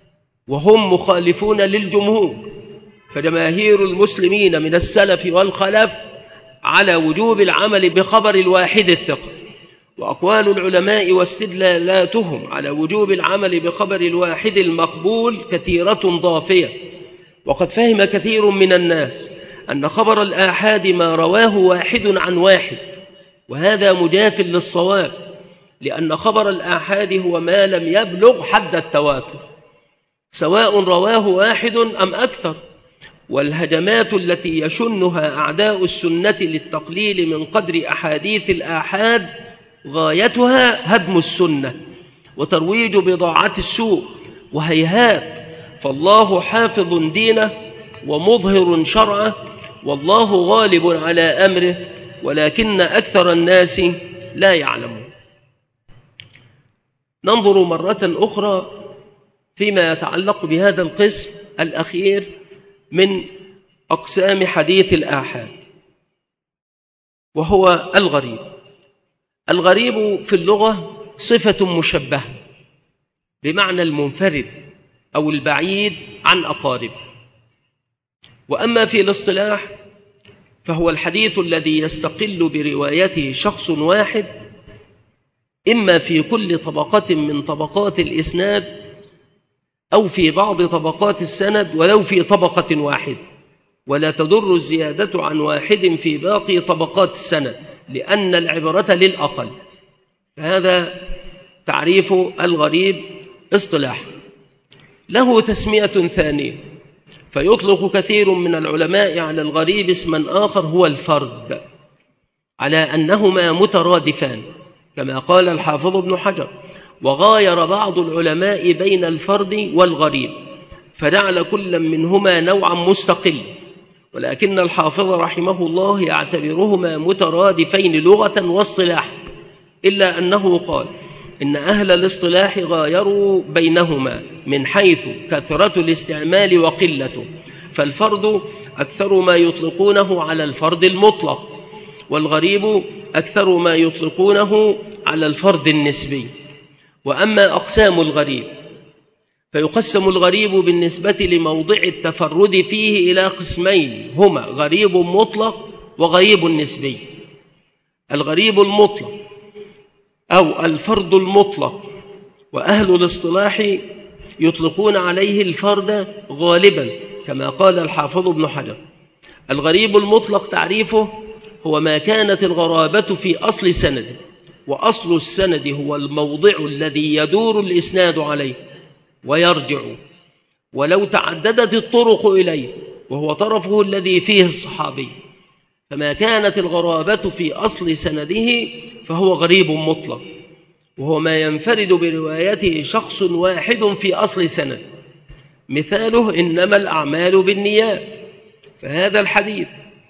وهم مخالفون للجمهور. فجماهير المسلمين من السلف والخلف على وجوب العمل بخبر الواحد الثقة، وأقوال العلماء واستدلالاتهم على وجوب العمل بخبر الواحد المقبول كثيرة ضافية. وقد فهم كثير من الناس أن خبر الآحاد ما رواه واحد عن واحد، وهذا مجاف للصواب، لأن خبر الآحاد هو ما لم يبلغ حد التواتر، سواء رواه واحد أم أكثر. والهجمات التي يشنها أعداء السنة للتقليل من قدر أحاديث الآحاد غايتها هدم السنة وترويج بضاعة السوء، وهيهات، فالله حافظ دينه ومظهر شرعه، والله غالب على أمره، ولكن أكثر الناس لا يعلمون. ننظر مرة أخرى فيما يتعلق بهذا القسم الأخير من أقسام حديث الآحاد، وهو الغريب. الغريب في اللغة صفة مشبهة بمعنى المنفرد أو البعيد عن أقارب. وأما في الاصطلاح فهو الحديث الذي يستقل بروايته شخص واحد، إما في كل طبقة من طبقات الإسناد أو في بعض طبقات السند ولو في طبقة واحدة، ولا تضر الزيادة عن واحد في باقي طبقات السند، لأن العبرة للأقل. هذا تعريف الغريب اصطلاح. له تسمية ثانية، فيطلق كثير من العلماء على الغريب اسما آخر هو الفرد، على أنهما مترادفان كما قال الحافظ ابن حجر. وغاير بعض العلماء بين الفرد والغريب فجعل كل منهما نوعا مستقل، ولكن الحافظ رحمه الله يعتبرهما مترادفين لغة واصطلاحا، إلا أنه قال إن أهل الاصطلاح غايروا بينهما من حيث كثرة الاستعمال وقلته، فالفرد أكثر ما يطلقونه على الفرد المطلق، والغريب أكثر ما يطلقونه على الفرد النسبي. وأما أقسام الغريب فيقسم الغريب بالنسبة لموضع التفرد فيه إلى قسمين، هما غريب مطلق وغريب نسبي. الغريب المطلق أو الفرد المطلق، وأهل الاصطلاح يطلقون عليه الفرد غالبا كما قال الحافظ ابن حجر. الغريب المطلق تعريفه هو ما كانت الغرابة في أصل سنده وأصل السند هو الموضع الذي يدور الإسناد عليه ويرجع ولو تعددت الطرق إليه، وهو طرفه الذي فيه الصحابي. فما كانت الغرابة في أصل سنده فهو غريب مطلق، وهو ما ينفرد بروايته شخص واحد في أصل سند. مثاله إنما الأعمال بالنيات، فهذا الحديث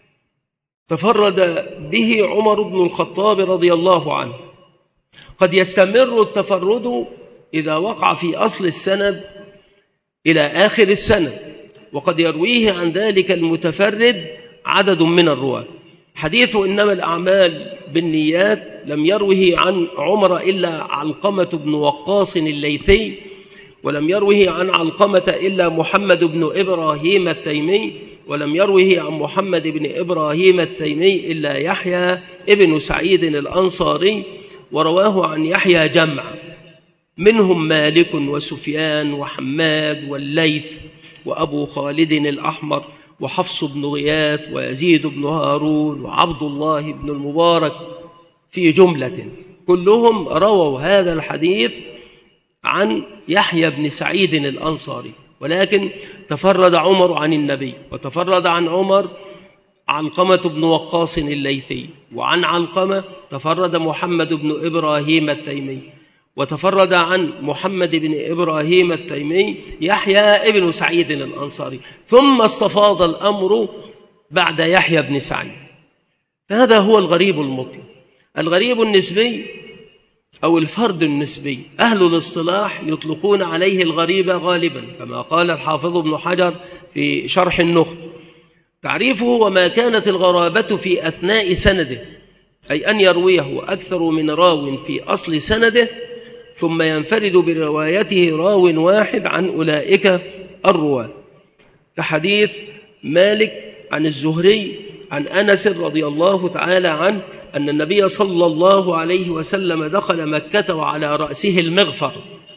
تفرد به عمر بن الخطاب رضي الله عنه. قد يستمر التفرد إذا وقع في أصل السند إلى آخر السند، وقد يرويه عن ذلك المتفرد عدد من الرواة. حديث إنما الأعمال بالنيات لم يروه عن عمر إلا علقمة بن وقاص الليثي، ولم يروه عن علقمة إلا محمد بن إبراهيم التيمي، ولم يروه عن محمد بن إبراهيم التيمي إلا يحيى ابن سعيد الأنصاري، ورواه عن يحيى جمع منهم مالك وسفيان وحماد والليث وأبو خالد الأحمر وحفص بن غياث ويزيد بن هارون وعبد الله بن المبارك في جملة، كلهم رووا هذا الحديث عن يحيى بن سعيد الأنصاري. ولكن تفرد عمر عن النبي، وتفرد عن عمر علقمة بن وقاص الليثي، وعن علقمة تفرد محمد بن إبراهيم التيمي، وتفرد عن محمد بن إبراهيم التيمي يحيى ابن سعيد الأنصاري، ثم استفاض الأمر بعد يحيى بن سعيد. فهذا هو الغريب المطلق. الغريب النسبي أو الفرد النسبي أهل الاصطلاح يطلقون عليه الغريب غالبا، كما قال الحافظ ابن حجر في شرح النخب: تعريفه وما كانت الغرابة في أثناء سنده، أي أن يرويه أكثر من راو في أصل سنده ثم ينفرد بروايته راو واحد عن أولئك الرواة، كحديث مالك عن الزهري عن أنس رضي الله تعالى عنه أن النبي صلى الله عليه وسلم دخل مكة وعلى رأسه المغفر.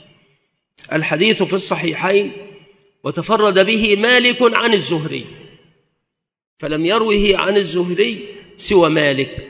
الحديث في الصحيحين، وتفرد به مالك عن الزهري، فلم يروه عن الزهري سوى مالك.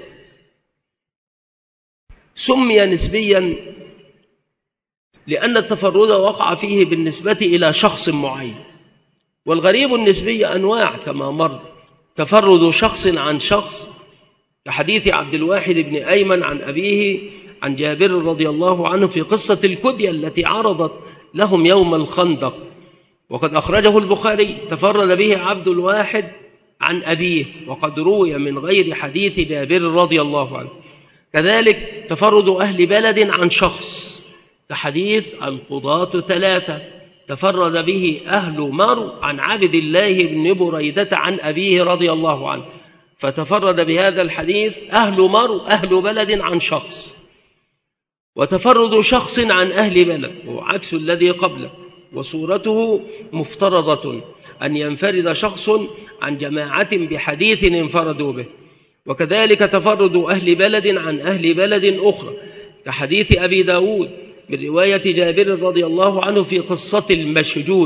سمي نسبيا لأن التفرد وقع فيه بالنسبة إلى شخص معين. والغريب النسبي أنواع كما مر: تفرد شخص عن شخص، كحديث عبد الواحد بن أيمن عن أبيه عن جابر رضي الله عنه في قصة الكدية التي عرضت لهم يوم الخندق، وقد أخرجه البخاري. تفرد به عبد الواحد عن أبيه، وقد روي من غير حديث جابر رضي الله عنه. كذلك تفرد أهل بلد عن شخص، كحديث القضاة ثلاثة، تفرد به أهل مر عن عبد الله بن بريدة عن أبيه رضي الله عنه، فتفرد بهذا الحديث أهل مر أهل بلد عن شخص. وتفرد شخص عن أهل بلد هو عكس الذي قبله، وصورته مفترضة أن ينفرد شخص عن جماعة بحديث انفردوا به. وكذلك تفرد أهل بلد عن أهل بلد أخرى، كحديث أبي داود برواية جابر رضي الله عنه في قصة المشجوج.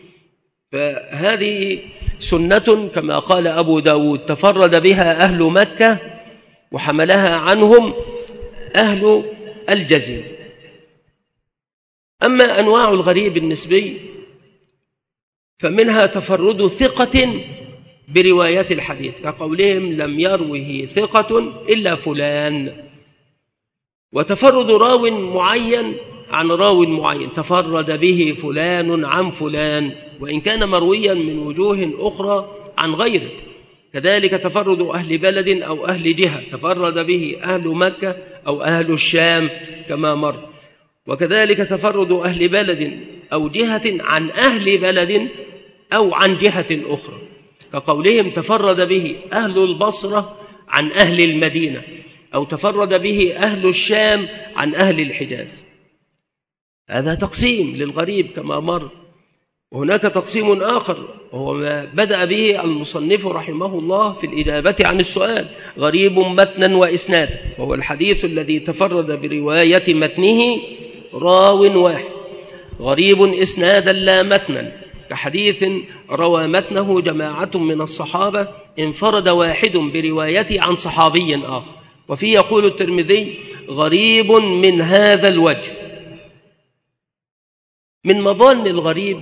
فهذه سنة كما قال أبو داود تفرد بها أهل مكة وحملها عنهم أهل الجزيرة. أما أنواع الغريب النسبي فمنها تفرد ثقة برواية الحديث، كقولهم لم يروه ثقة إلا فلان. وتفرد راو معين عن راو معين، تفرد به فلان عن فلان، وإن كان مرويا من وجوه أخرى عن غيره. كذلك تفرد أهل بلد أو أهل جهة، تفرد به أهل مكة أو أهل الشام كما مر. وكذلك تفرد أهل بلد أو جهة عن أهل بلد أو عن جهة أخرى، كقولهم تفرد به أهل البصرة عن أهل المدينة، أو تفرد به أهل الشام عن أهل الحجاز. هذا تقسيم للغريب كما مر. وهناك تقسيم آخر وهو ما بدأ به المصنف رحمه الله في الإجابة عن السؤال: غريب متنا وإسنادا، وهو الحديث الذي تفرد برواية متنه راو واحد. غريب إسنادا لا متنا، كحديث روى متنه جماعة من الصحابة انفرد واحد بروايته عن صحابي آخر. وفيه يقول الترمذي: غريب من هذا الوجه. من مظان الغريب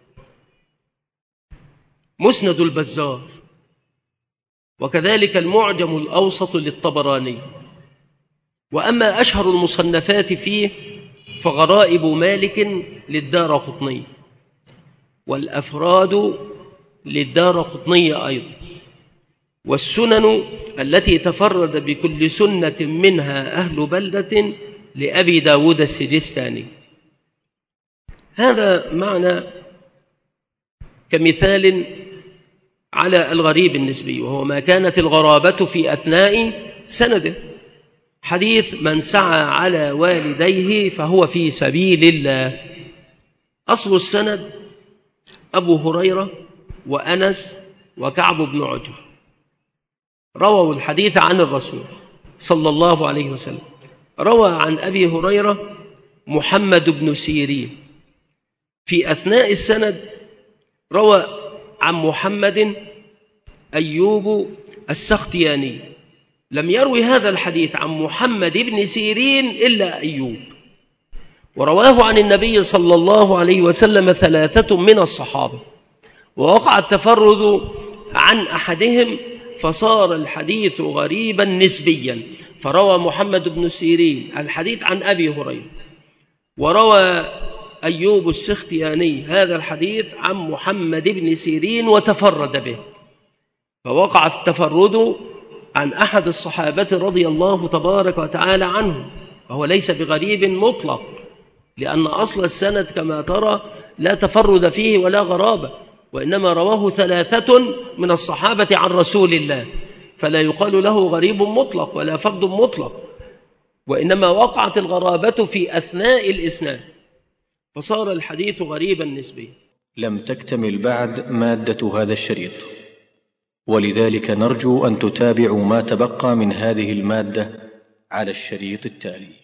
مسند البزار، وكذلك المعجم الأوسط للطبراني. وأما أشهر المصنفات فيه فغرائب مالك للدارقطني، والأفراد للدارقطني أيضا، والسنن التي تفرد بكل سنة منها أهل بلدة لأبي داود السجستاني. هذا معنى كمثال على الغريب النسبي، وهو ما كانت الغرابة في أثناء سنده. حديث من سعى على والديه فهو في سبيل الله. أصل السند أبو هريرة وأنس وكعب بن عجرة رووا الحديث عن الرسول صلى الله عليه وسلم. روى عن أبي هريرة محمد بن سيرين. في أثناء السند روى عن محمد أيوب السختياني. لم يروي هذا الحديث عن محمد بن سيرين إلا أيوب. ورواه عن النبي صلى الله عليه وسلم ثلاثة من الصحابة، ووقع التفرد عن أحدهم فصار الحديث غريبا نسبيا. فروى محمد بن سيرين الحديث عن أبي هريرة، وروى أيوب السختياني هذا الحديث عن محمد بن سيرين وتفرد به، فوقع التفرد عن أحد الصحابة رضي الله تبارك وتعالى عنه، وهو ليس بغريب مطلق، لأن أصل السند كما ترى لا تفرد فيه ولا غرابة، وإنما رواه ثلاثة من الصحابة عن رسول الله، فلا يقال له غريب مطلق ولا فرد مطلق، وإنما وقعت الغرابة في أثناء الإسناد فصار الحديث غريبا نسبيا. لم تكتمل بعد مادة هذا الشريط، ولذلك نرجو أن تتابعوا ما تبقى من هذه المادة على الشريط التالي.